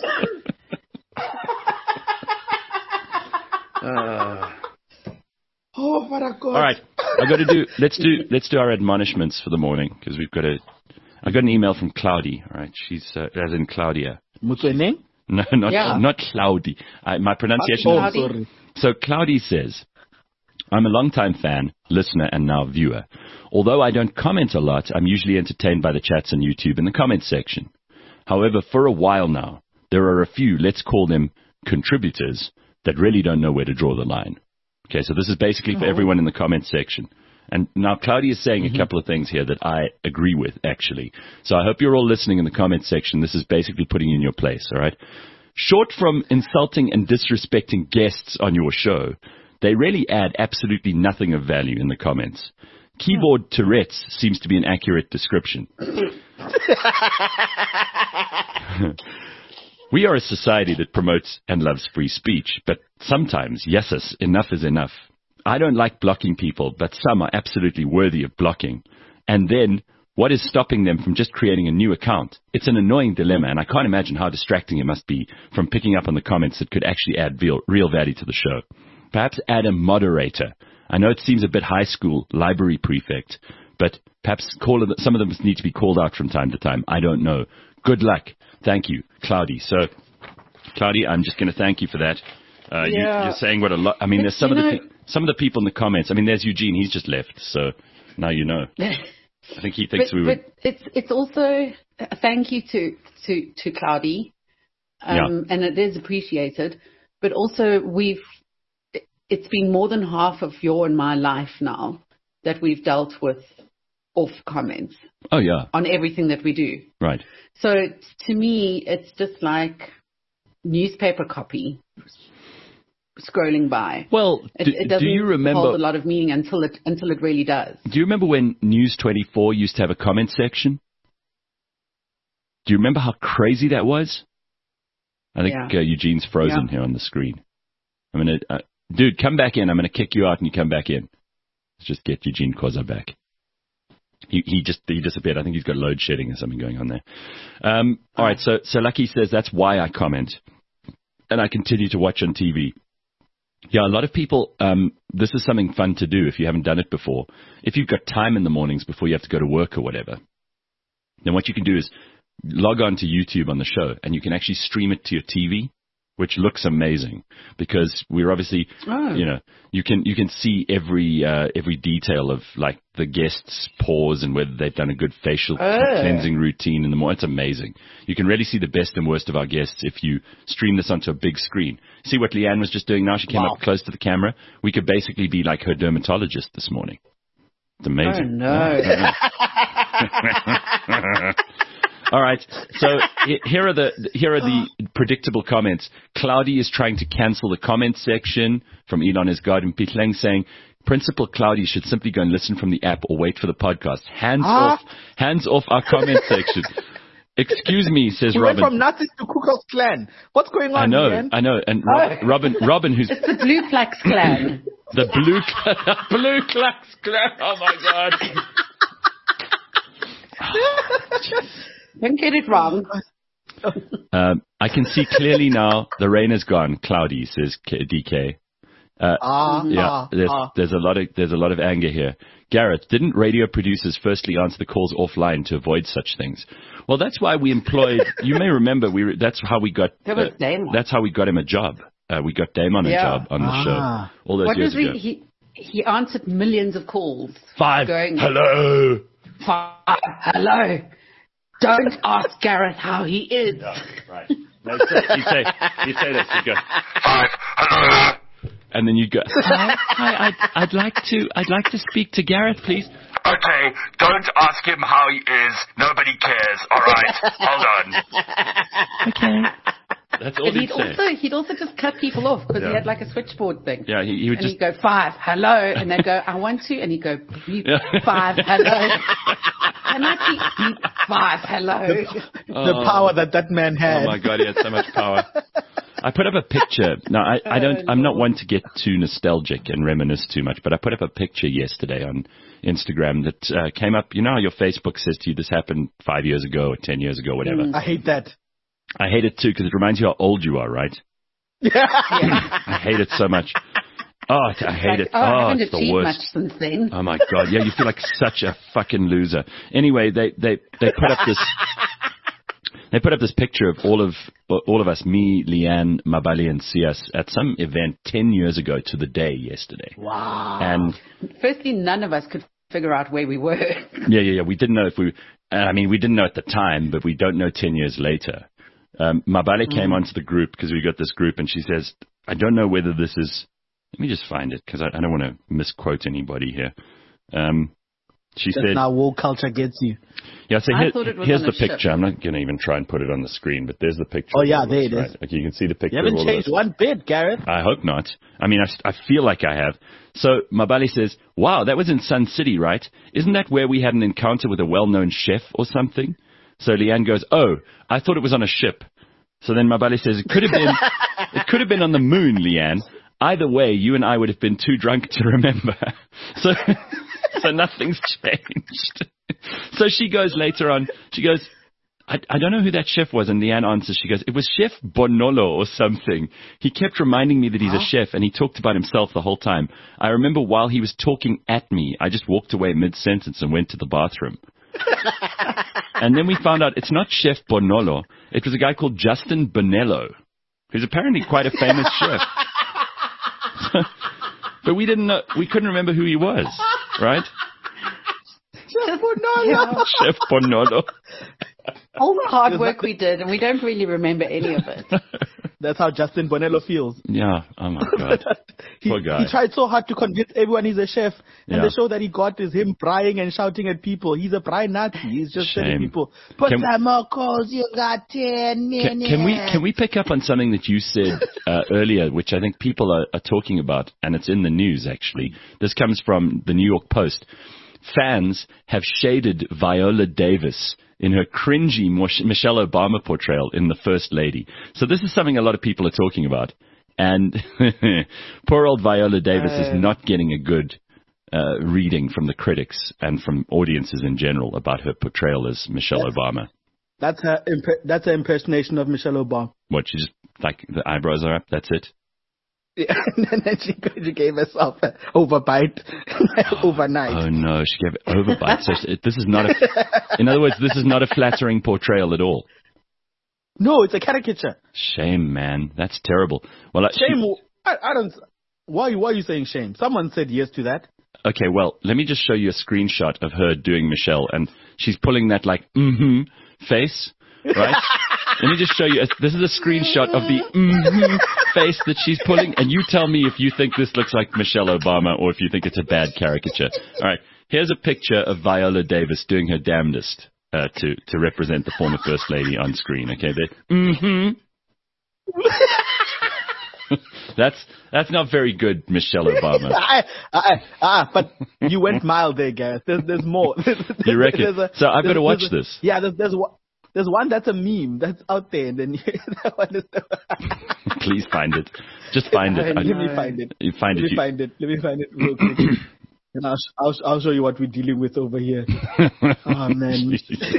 Oh, what a God. All right, I got to do. Let's do. Let's do our admonishments for the morning because we've got a. I got an email from Cloudy. All right, she's uh, as in Claudia. Mutsueneng? No, not Yeah. not Cloudy. I, my pronunciation. Oh, Cloudy. sorry. So Cloudy says, I'm a long-time fan, listener, and now viewer. Although I don't comment a lot, I'm usually entertained by the chats on YouTube in the comments section. However, for a while now, there are a few, let's call them contributors, that really don't know where to draw the line. Okay, so this is basically for everyone in the comments section. And now Claudia is saying a couple of things here that I agree with, actually. So I hope you're all listening in the comments section. This is basically putting you in your place, all right? Short from insulting and disrespecting guests on your show, they really add absolutely nothing of value in the comments. Keyboard Tourette's seems to be an accurate description. We are a society that promotes and loves free speech, but sometimes, yes, enough is enough. I don't like blocking people, but some are absolutely worthy of blocking. And then, what is stopping them from just creating a new account? It's an annoying dilemma, and I can't imagine how distracting it must be from picking up on the comments that could actually add real, real value to the show. Perhaps add a moderator. I know it seems a bit high school, library prefect, but perhaps call it, some of them need to be called out from time to time. I don't know. Good luck. Thank you, Cloudy. So, Cloudy, I'm just going to thank you for that. Uh, Yeah. you, you're saying what a lot. I mean, But there's some you of the know- pe- some of the people in the comments. I mean, there's Eugene. He's just left. So now you know. I think he thinks but, we were. but it's it's also a thank you to to to Cloudy, um, and it is appreciated. But also we've it's been more than half of your and my life now that we've dealt with off comments Oh yeah, on everything that we do. right. So to me, it's just like newspaper copy scrolling by. Well, It, do, it do doesn't you remember? hold a lot of meaning until it until it really does. Do you remember when News twenty-four used to have a comment section? Do you remember how crazy that was? I think Yeah. uh, Eugene's frozen Yeah. here on the screen. I'm gonna, uh, dude, come back in. I'm gonna kick you out, and you come back in. Let's just get Eugene Koza back. He he just he disappeared. I think he's got load shedding or something going on there. Um, all right, so so Lucky says that's why I comment, and I continue to watch on T V. Yeah, a lot of people, um, this is something fun to do if you haven't done it before. If you've got time in the mornings before you have to go to work or whatever, then what you can do is log on to YouTube on the show, and you can actually stream it to your T V, which looks amazing because we're obviously, Oh. you know, you can you can see every uh, every detail of like the guests' pause and whether they've done a good facial Oh. cleansing routine in the morning. It's amazing. You can really see the best and worst of our guests if you stream this onto a big screen. See what Leanne was just doing now? She came Wow. up close to the camera. We could basically be like her dermatologist this morning. It's amazing. Oh, no. All right. So he- here are the here are the predictable comments. Cloudy is trying to cancel the comment section from Elon is God, and Pitleng saying Principal Cloudy should simply go and listen from the app or wait for the podcast. Hands Ah. off, hands off our comment section. Excuse me, says We went Robin. from Nazis to Ku Klux Klan. What's going on, I know, man? I know, and Rob, Oh. Robin, Robin, who's It's the Blue Flax Clan. the blue blue Klux Klan. Oh my God. Don't get it wrong. Um, I can see clearly now the rain is gone. Cloudy, says K- D K. Uh, Ah, yeah, ah, there's, ah. there's a lot of there's a lot of anger here. Gareth, didn't radio producers firstly answer the calls offline to avoid such things? Well, that's why we employed. You may remember we. Were, that's how we got. That was uh, Damon. That's how we got him a job. Uh, we got Damon a Yeah. job on the Ah. show all those What years was ago. he, he? He answered millions of calls. Five. Going, Hello. Five. Hello. Don't ask Gareth how he is. Right. No, so you say you say this. You go. And then you go. Hi, hi. I'd, I'd like to. I'd like to speak to Gareth, please. Okay, don't ask him how he is. Nobody cares. All right, hold on. Okay. That's all And he'd he'd say. also he'd also just cut people off because Yeah. he had like a switchboard thing. Yeah, he, he would And just. he'd go five, hello, and they'd go, I want to, and he'd go beep, Yeah. five, hello. Can I beep, beep, five, hello? The power that that man had. Oh my God, he had so much power. I put up a picture. No, I, I don't. I'm not one to get too nostalgic and reminisce too much, but I put up a picture yesterday on Instagram that uh, came up. You know how your Facebook says to you, "This happened five years ago, or ten years ago, whatever." I hate that. I hate it too because it reminds you how old you are, right? I hate it so much. Oh, I hate Like, it. oh, I Oh, haven't it's the achieved worst. much since then. Oh my God! Yeah, you feel like such a fucking loser. Anyway, they they they put up this. They put up this picture of all of all of us, me, Leanne, Mabali, and Sias, at some event ten years ago to the day yesterday. Wow. And Firstly, none of us could figure out where we were. yeah, yeah, yeah. We didn't know if we. Uh, I mean, we didn't know at the time, but we don't know ten years later. Um, Mabali Mm. came onto the group because we got this group, and she says, "I don't know whether this is." Let me just find it because I, I don't want to misquote anybody here. Um, she That's said, how woke culture gets you. Yeah, so I here, thought it was here's on the a ship. picture. I'm not going to even try and put it on the screen, but there's the picture. Oh, of yeah, all of there us, it is. right? Okay, you can see the picture You of haven't all changed of us. one bit, Gareth. I hope not. I mean, I, I feel like I have. So Mabali says, wow, that was in Sun City, right? Isn't that where we had an encounter with a well-known chef or something? So Leanne goes, oh, I thought it was on a ship. So then Mabali says, it could have been, it could have been on the moon, Leanne. Either way, you and I would have been too drunk to remember. So, so nothing's changed. So she goes later on, she goes, I, I don't know who that chef was. And Leanne answers, she goes, it was Chef Bonolo or something. He kept reminding me that he's huh? a chef, and he talked about himself the whole time. I remember while he was talking at me, I just walked away mid-sentence and went to the bathroom. And then we found out it's not Chef Bonolo. It was a guy called Justin Bonello, who's apparently quite a famous chef. But we didn't know, we couldn't remember who he was, right? Chef Bonolo. Chef Bonolo. All the hard work we did, and we don't really remember any of it. That's how Justin Bonello feels. Yeah. Oh, my God. he, Poor guy. He tried so hard to convince everyone he's a chef. And Yeah. the show that he got is him prying and shouting at people. He's a pry Nazi. He's just Shame. telling people, put Can- some more coals, you got ten minutes. Can, can we can we pick up on something that you said uh, earlier, which I think people are, are talking about, and it's in the news, actually. This comes from the New York Post. Fans have shaded Viola Davis in her cringy Michelle Obama portrayal in The First Lady. So this is something a lot of people are talking about. And poor old Viola Davis uh, is not getting a good uh, reading from the critics and from audiences in general about her portrayal as Michelle that's, Obama. That's her. Imp- that's an impersonation of Michelle Obama. What, she just, like, the eyebrows are up, that's it? Yeah, and then she, she gave herself an overbite overnight. Oh, no, she gave overbite. So she, this is not a, in other words, this is not a flattering portrayal at all. No, it's a caricature. Shame, man. That's terrible. Well, Shame. She, I, I don't. Why, why are you saying shame? Someone said yes to that. Okay, well, let me just show you a screenshot of her doing Michelle, and she's pulling that like, mm-hmm face, right? Let me just show you. A, this is a screenshot of the mm-hmm face that she's pulling, and you tell me if you think this looks like Michelle Obama or if you think it's a bad caricature. All right, here's a picture of Viola Davis doing her damnedest uh, to to represent the former First Lady on screen. Okay, mm-hmm. That's that's not very good, Michelle Obama. I, I, ah, but you went mild there, Gareth. There's there's more. There's, you reckon? A, so I've got to watch a, this. Yeah, there's there's one. There's one that's a meme that's out there, and then that one is. Please find it. Just find it. Let me find it. You find Let it. me find it. Let me find it real quick. And I'll, I'll I'll show you what we're dealing with over here. Oh man,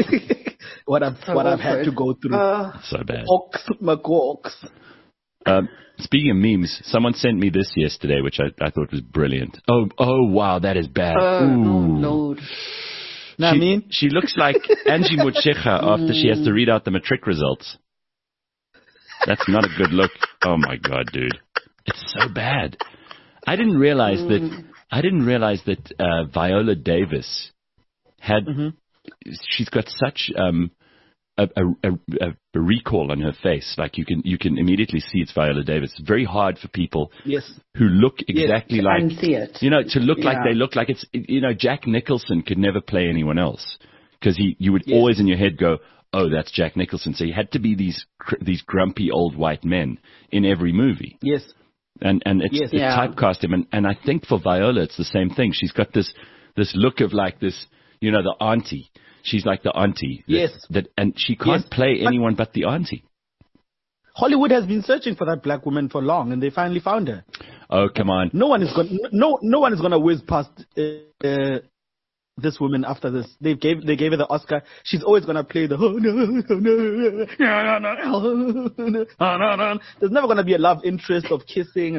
what I've so what I've had to go through. Uh, so bad. Ox, McOx. Um, speaking of memes, someone sent me this yesterday, which I, I thought was brilliant. Oh, oh, wow, that is bad. Oh, Ooh. Lord. Know she, I mean? she looks like Angie Motshekga after she has to read out the matric results. That's not a good look. Oh my God, dude, it's so bad. I didn't realize mm. that. I didn't realize that uh, Viola Davis had. Mm-hmm. She's got such. Um, A, a, a, a recall on her face, like you can you can immediately see it's Viola Davis. It's very hard for people yes. who look exactly yes, like see it. you know to look yeah. like they look like it's you know Jack Nicholson could never play anyone else because he you would yes. always in your head go, oh, that's Jack Nicholson. So you had to be these these grumpy old white men in every movie. Yes. And and it's, yes. it yeah. typecast him, and, and I think for Viola it's the same thing. She's got this this look of like this, you know, the auntie. She's like the auntie. That, yes. That, and she can't yes. play anyone but the auntie. Hollywood has been searching for that black woman for long, and they finally found her. Oh, come on. No one is going. No, no one is going to whiz past uh, uh, this woman after this. They gave they gave her the Oscar. She's always going to play the. Oh, no, no, no, no, no, no, no, no. There's never going to be a love interest of kissing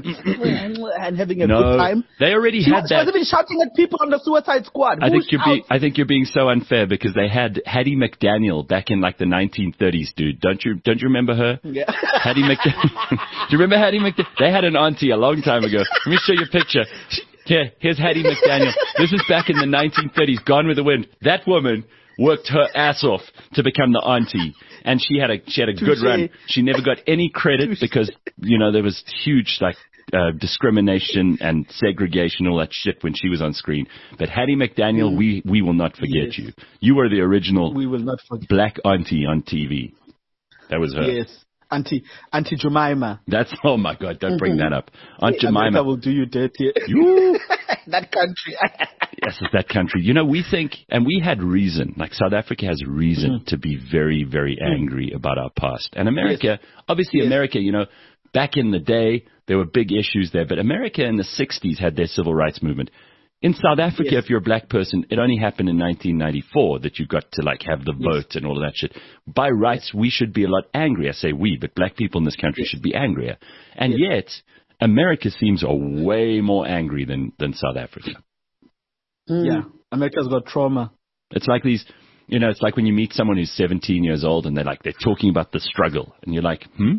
and having a no, good time. They already she, had she that. She hasn't been shouting at people on the Suicide Squad. I think Who you're being I think you're being so unfair because they had Hattie McDaniel back in like the nineteen thirties, dude. Don't you don't you remember her? Yeah. Hattie McDaniel. Do you remember Hattie McDaniel? They had an auntie a long time ago. Let me show you a picture. Here, here's Hattie McDaniel. This is back in the nineteen thirties, Gone with the Wind. That woman worked her ass off to become the auntie, and she had a she had a Touché. good run. She never got any credit Touché. because you know there was huge like uh, discrimination and segregation, all that shit when she was on screen. But Hattie McDaniel, mm. we we will not forget yes. you. You were the original. We will not forget. Black auntie on T V. That was her. Yes. Auntie, Auntie Jemima. That's, oh my God, don't bring that up. Aunt yeah, Jemima. I will do you dirty. You. That country. Yes, it's that country. You know, we think, and we had reason, like South Africa has reason mm. to be very, very angry mm. about our past. And America, yes. obviously yes. America, you know, back in the day, there were big issues there, but America in the sixties had their civil rights movement. In South Africa, Yes. if you're a black person, it only happened in nineteen ninety-four that you got to like have the vote yes. and all of that shit. By rights, we should be a lot angrier. I say we, but black people in this country yes. should be angrier. And yes. yet, America seems a way more angry than, than South Africa. Mm. Yeah, America's got trauma. It's like these, you know, it's like when you meet someone who's seventeen years old and they're like, they're talking about the struggle. And you're like, hmm?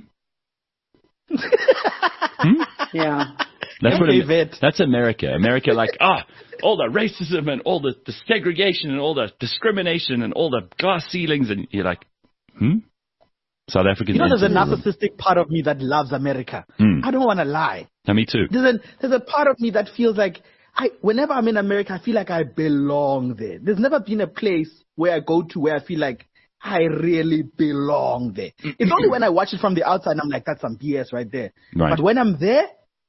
hmm? Yeah. That's what Am- that's America. America, like, ah, oh, all the racism and all the, the segregation and all the discrimination and all the glass ceilings, and you're like, hmm? South African. You know, there's a narcissistic part of me that loves America. Mm. I don't want to lie. No, me too. There's a there's a part of me that feels like I, whenever I'm in America, I feel like I belong there. There's never been a place where I go to where I feel like I really belong there. It's only when I watch it from the outside and I'm like, that's some B S right there. Right. But when I'm there,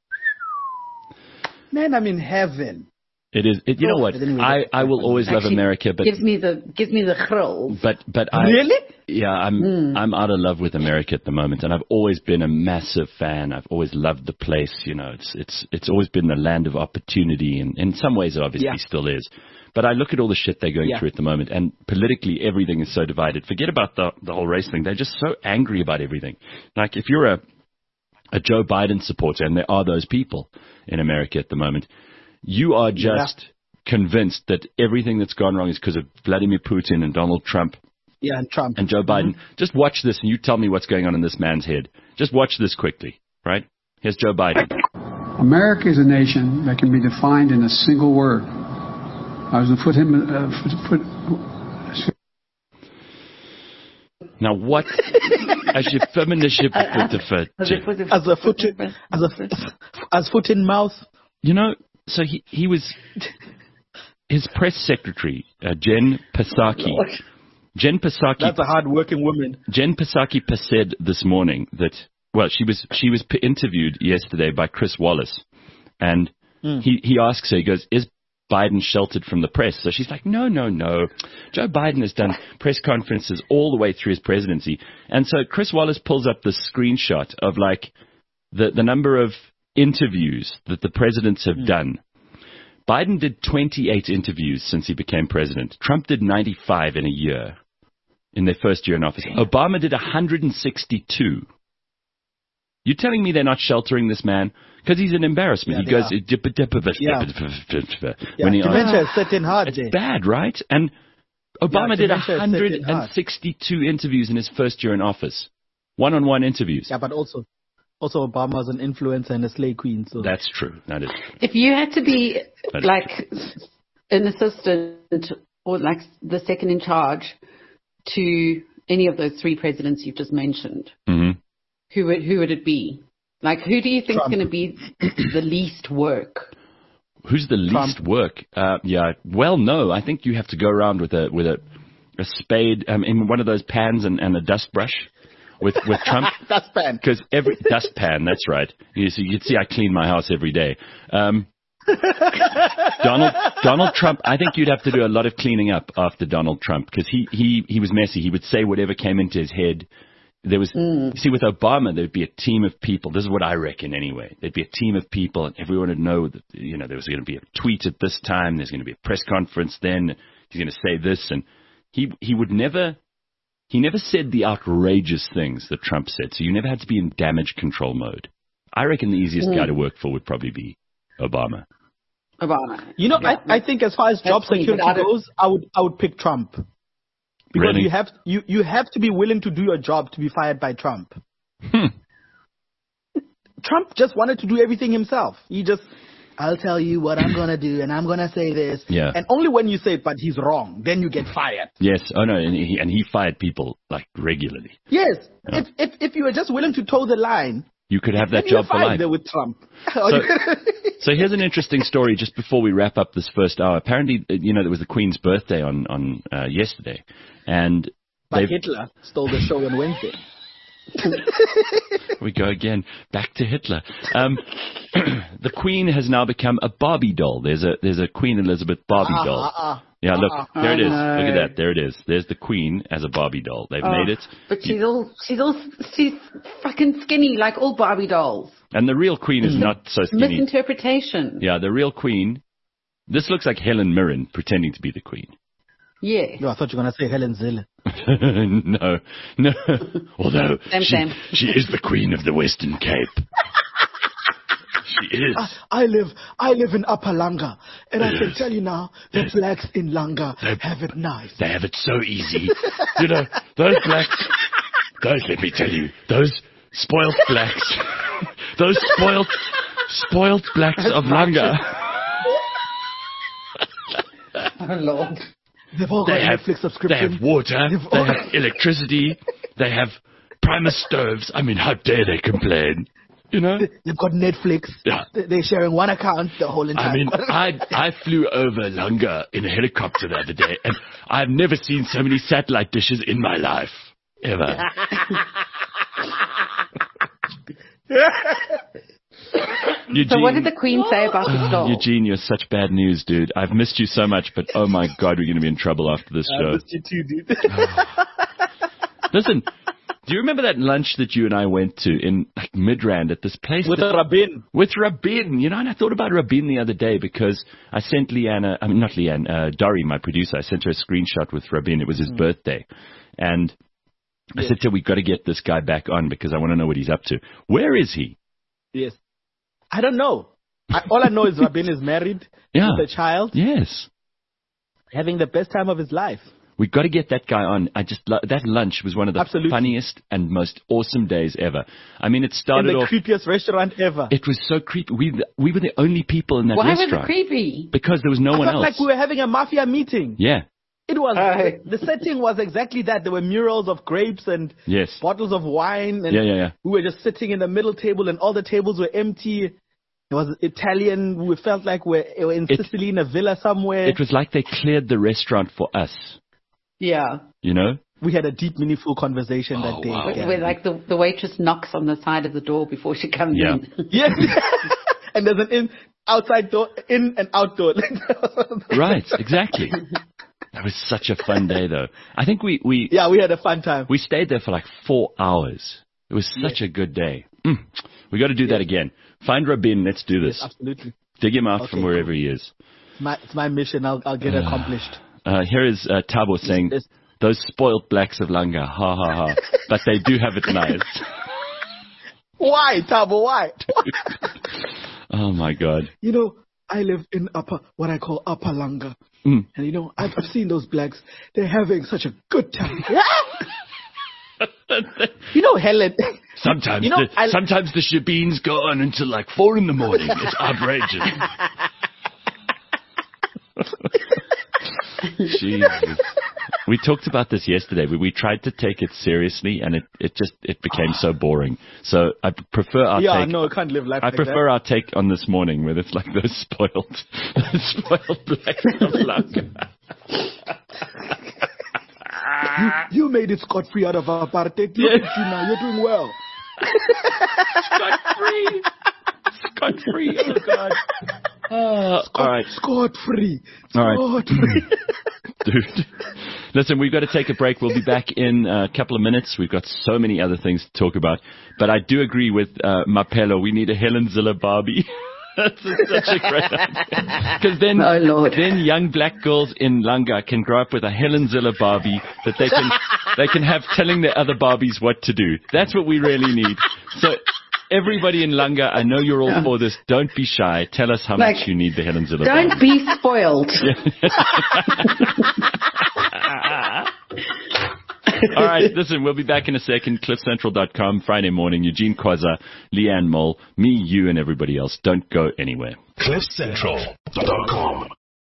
man, I'm in heaven. It is. It, you know what? Anyway, I, I will always love America, but gives me the gives me the thrills. But but I really, yeah, I'm mm. I'm out of love with America at the moment, and I've always been a massive fan. I've always loved the place. You know, it's it's it's always been the land of opportunity, and in some ways, it obviously yeah. still is. But I look at all the shit they're going yeah. through at the moment, and politically, everything is so divided. Forget about the the whole race thing. They're just so angry about everything. Like if you're a a Joe Biden supporter, and there are those people in America at the moment, you are just yeah. convinced that everything that's gone wrong is because of Vladimir Putin and Donald Trump. Yeah, and Trump. And Joe Biden. Mm-hmm. Just watch this and you tell me what's going on in this man's head. Just watch this quickly, right? Here's Joe Biden. America is a nation that can be defined in a single word. I was going to put him... Uh, put, put, now what... As your feminist... As a foot... As a foot... As a as foot in mouth... You know, so he, he was, his press secretary, uh, Jen Psaki. Oh, Jen Psaki. That's a hard-working woman. Jen Psaki said this morning that, well, she was she was interviewed yesterday by Chris Wallace, and mm. he, he asks her, he goes, is Biden sheltered from the press? So she's like, no, no, no. Joe Biden has done press conferences all the way through his presidency. And so Chris Wallace pulls up this screenshot of, like, the, the number of interviews that the presidents have mm. done. Biden did twenty-eight interviews since he became president. Trump did ninety-five in a year in their first year in office. Damn. Obama did one hundred sixty-two. You're telling me they're not sheltering this man? Because he's an embarrassment. Yeah, he goes... Yeah. When he dementia is sitting hard. It's bad, right? And Obama yeah, did one hundred sixty-two interviews in his first year in office. One-on-one interviews. Yeah, but also... Also, Obama's an influencer and a slay queen. So that's true. That is true. If you had to be like an assistant or like the second in charge to any of those three presidents you've just mentioned, mm-hmm. who would who would it be? Like, who do you think is going to be the least work? Who's the Trump. least work? Uh, yeah. Well, no. I think you have to go around with a with a a spade, um, in one of those pans and, and a dust brush. With with Trump, dustpan, because every dustpan. That's right. You see, you'd see I clean my house every day. Um, Donald Donald Trump. I think you'd have to do a lot of cleaning up after Donald Trump because he, he he was messy. He would say whatever came into his head. There was mm. you see with Obama there'd be a team of people. This is what I reckon anyway. There'd be a team of people, and everyone would know that you know there was going to be a tweet at this time. There's going to be a press conference then. He's going to say this, and he he would never. He never said the outrageous things that Trump said, so you never had to be in damage control mode. I reckon the easiest mm. guy to work for would probably be Obama. Obama. You know, yeah. I, I think as far as job That's security goes, I would I would pick Trump. Because really? you have you, you have to be willing to do your job to be fired by Trump. Hmm. Trump just wanted to do everything himself. He just, I'll tell you what I'm going to do, and I'm going to say this. Yeah. And only when you say, but he's wrong, then you get fired. Yes. Oh, no. And he, and he fired people, like, regularly. Yes. Yeah. If, if if you were just willing to toe the line, you could have that then job you're for life. there with Trump. So, so here's an interesting story just before we wrap up this first hour. Apparently, you know, there was the Queen's birthday on, on uh, yesterday. And but Hitler stole the show on Wednesday. We go again, back to Hitler. Um, the Queen has now become a Barbie doll. There's a there's a Queen Elizabeth Barbie uh, doll. Uh, uh, yeah, look, uh, there it is. no. Look at that. There it is. There's the Queen as a Barbie doll. They've oh, made it. But she's all she's all she's fucking skinny like all Barbie dolls. And the real Queen is not so skinny. Misinterpretation. Yeah, the real Queen This looks like Helen Mirren pretending to be the queen. Yes. No, I thought you were going to say Helen Zille. no, no. Although Same, she, same. she is the queen of the Western Cape. She is. I, I live, I live in Upper Langa, and I can tell you now, the blacks in Langa They- have it nice. They have it so easy. You know, those blacks, those, let me tell you, those spoiled blacks, those spoiled, spoiled blacks of Langa, Oh, Lord. They've all got they a have, Netflix they subscription. have water, They've they all- have electricity, they have Primus stoves. I mean, how dare they complain? You know? They've got Netflix. Yeah. They- They're sharing one account the whole entire I mean, I I flew over Langa in a helicopter the other day, and I've never seen so many satellite dishes in my life. Ever. Eugene, So what did the Queen say about the stall? Eugene, you're such bad news, dude. I've missed you so much, but oh my God, we're going to be in trouble after this I show. missed you too, dude. Listen, do you remember that lunch that you and I went to in like Midrand at this place? With that- a Rabin. With Rabin, you know, and I thought about Rabin the other day because I sent Leanne, I mean, not Leanne, uh, Dori, my producer, I sent her a screenshot with Rabin. It was his birthday. And I said to her, we've got to get this guy back on because I want to know what he's up to. Where is he? Yes. I don't know. I, all I know is Rabin is married Yeah. with a child, Yes. having the best time of his life. We've got to get that guy on. I just, lo- that lunch was one of the Absolutely. funniest and most awesome days ever. I mean, it In started the off, creepiest restaurant ever. it was so creepy. We, we were the only people in that Why was restaurant. it creepy? Because there was no I one felt else. like we were having a mafia meeting. Yeah. It was, Aye. the setting was exactly that. There were murals of grapes and Yes. bottles of wine. And Yeah, yeah, yeah. we were just sitting in the middle table and all the tables were empty. It was Italian. We felt like we're, we were in It- Sicily in a villa somewhere. It was like they cleared the restaurant for us, Yeah. you know? we had a deep, meaningful conversation that Oh, day. wow. Yeah. Where like the, the waitress knocks on the side of the door before she comes Yeah. in. Yes. And there's an in, outside door, in and out door. Right, exactly. That was such a fun day, though. I think we, we, Yeah, we had a fun time. we stayed there for like four hours. It was such a good day. Mm. We got to do that again. Find Rabin. Let's do this. Yes, absolutely. Dig him out Okay, from wherever he is. It's my, it's my mission. I'll, I'll get it accomplished. Uh, here is uh, Tabo saying, Yes. those spoiled blacks of Langa, ha ha ha. But they do have it nice. Why, Tabo? Why? Oh my God. You know, I live in upper, what I call Upper Langa. Mm. And you know, I've, I've seen those blacks. They're having such a good time. You know, Helen. Sometimes, You know, the, I- sometimes the shebeens go on until like four in the morning. It's outrageous. Jesus. We talked about this yesterday. We, we tried to take it seriously, and it, it just it became so boring. So I p- prefer our Yeah, take. no, I can't live life I like prefer our take on this morning, where it's like those spoiled, spoiled blacks of Langa. that. You, you made it scot-free out of apartheid. Look Yeah. at you now. You're doing well. Scot free, scot free. Oh God. Uh, all right. Scot-free. All right. Scot-free. Dude. Listen, we've got to take a break. We'll be back in a couple of minutes. We've got so many other things to talk about. But I do agree with uh, Mapello. We need a Helen Zille Barbie. That's such a great idea. Because then, Oh, Lord. then young black girls in Langa can grow up with a Helen Zille Barbie that they can they can have telling their other Barbies what to do. That's what we really need. So everybody in Langa, I know you're all for this. Don't be shy. Tell us how Like, much you need the Helen Zille Barbie. Don't be spoiled. All right, listen, we'll be back in a second. cliff central dot com, Friday morning. Eugene Quazza, Leanne Mole, me, you, and everybody else. Don't go anywhere. cliff central dot com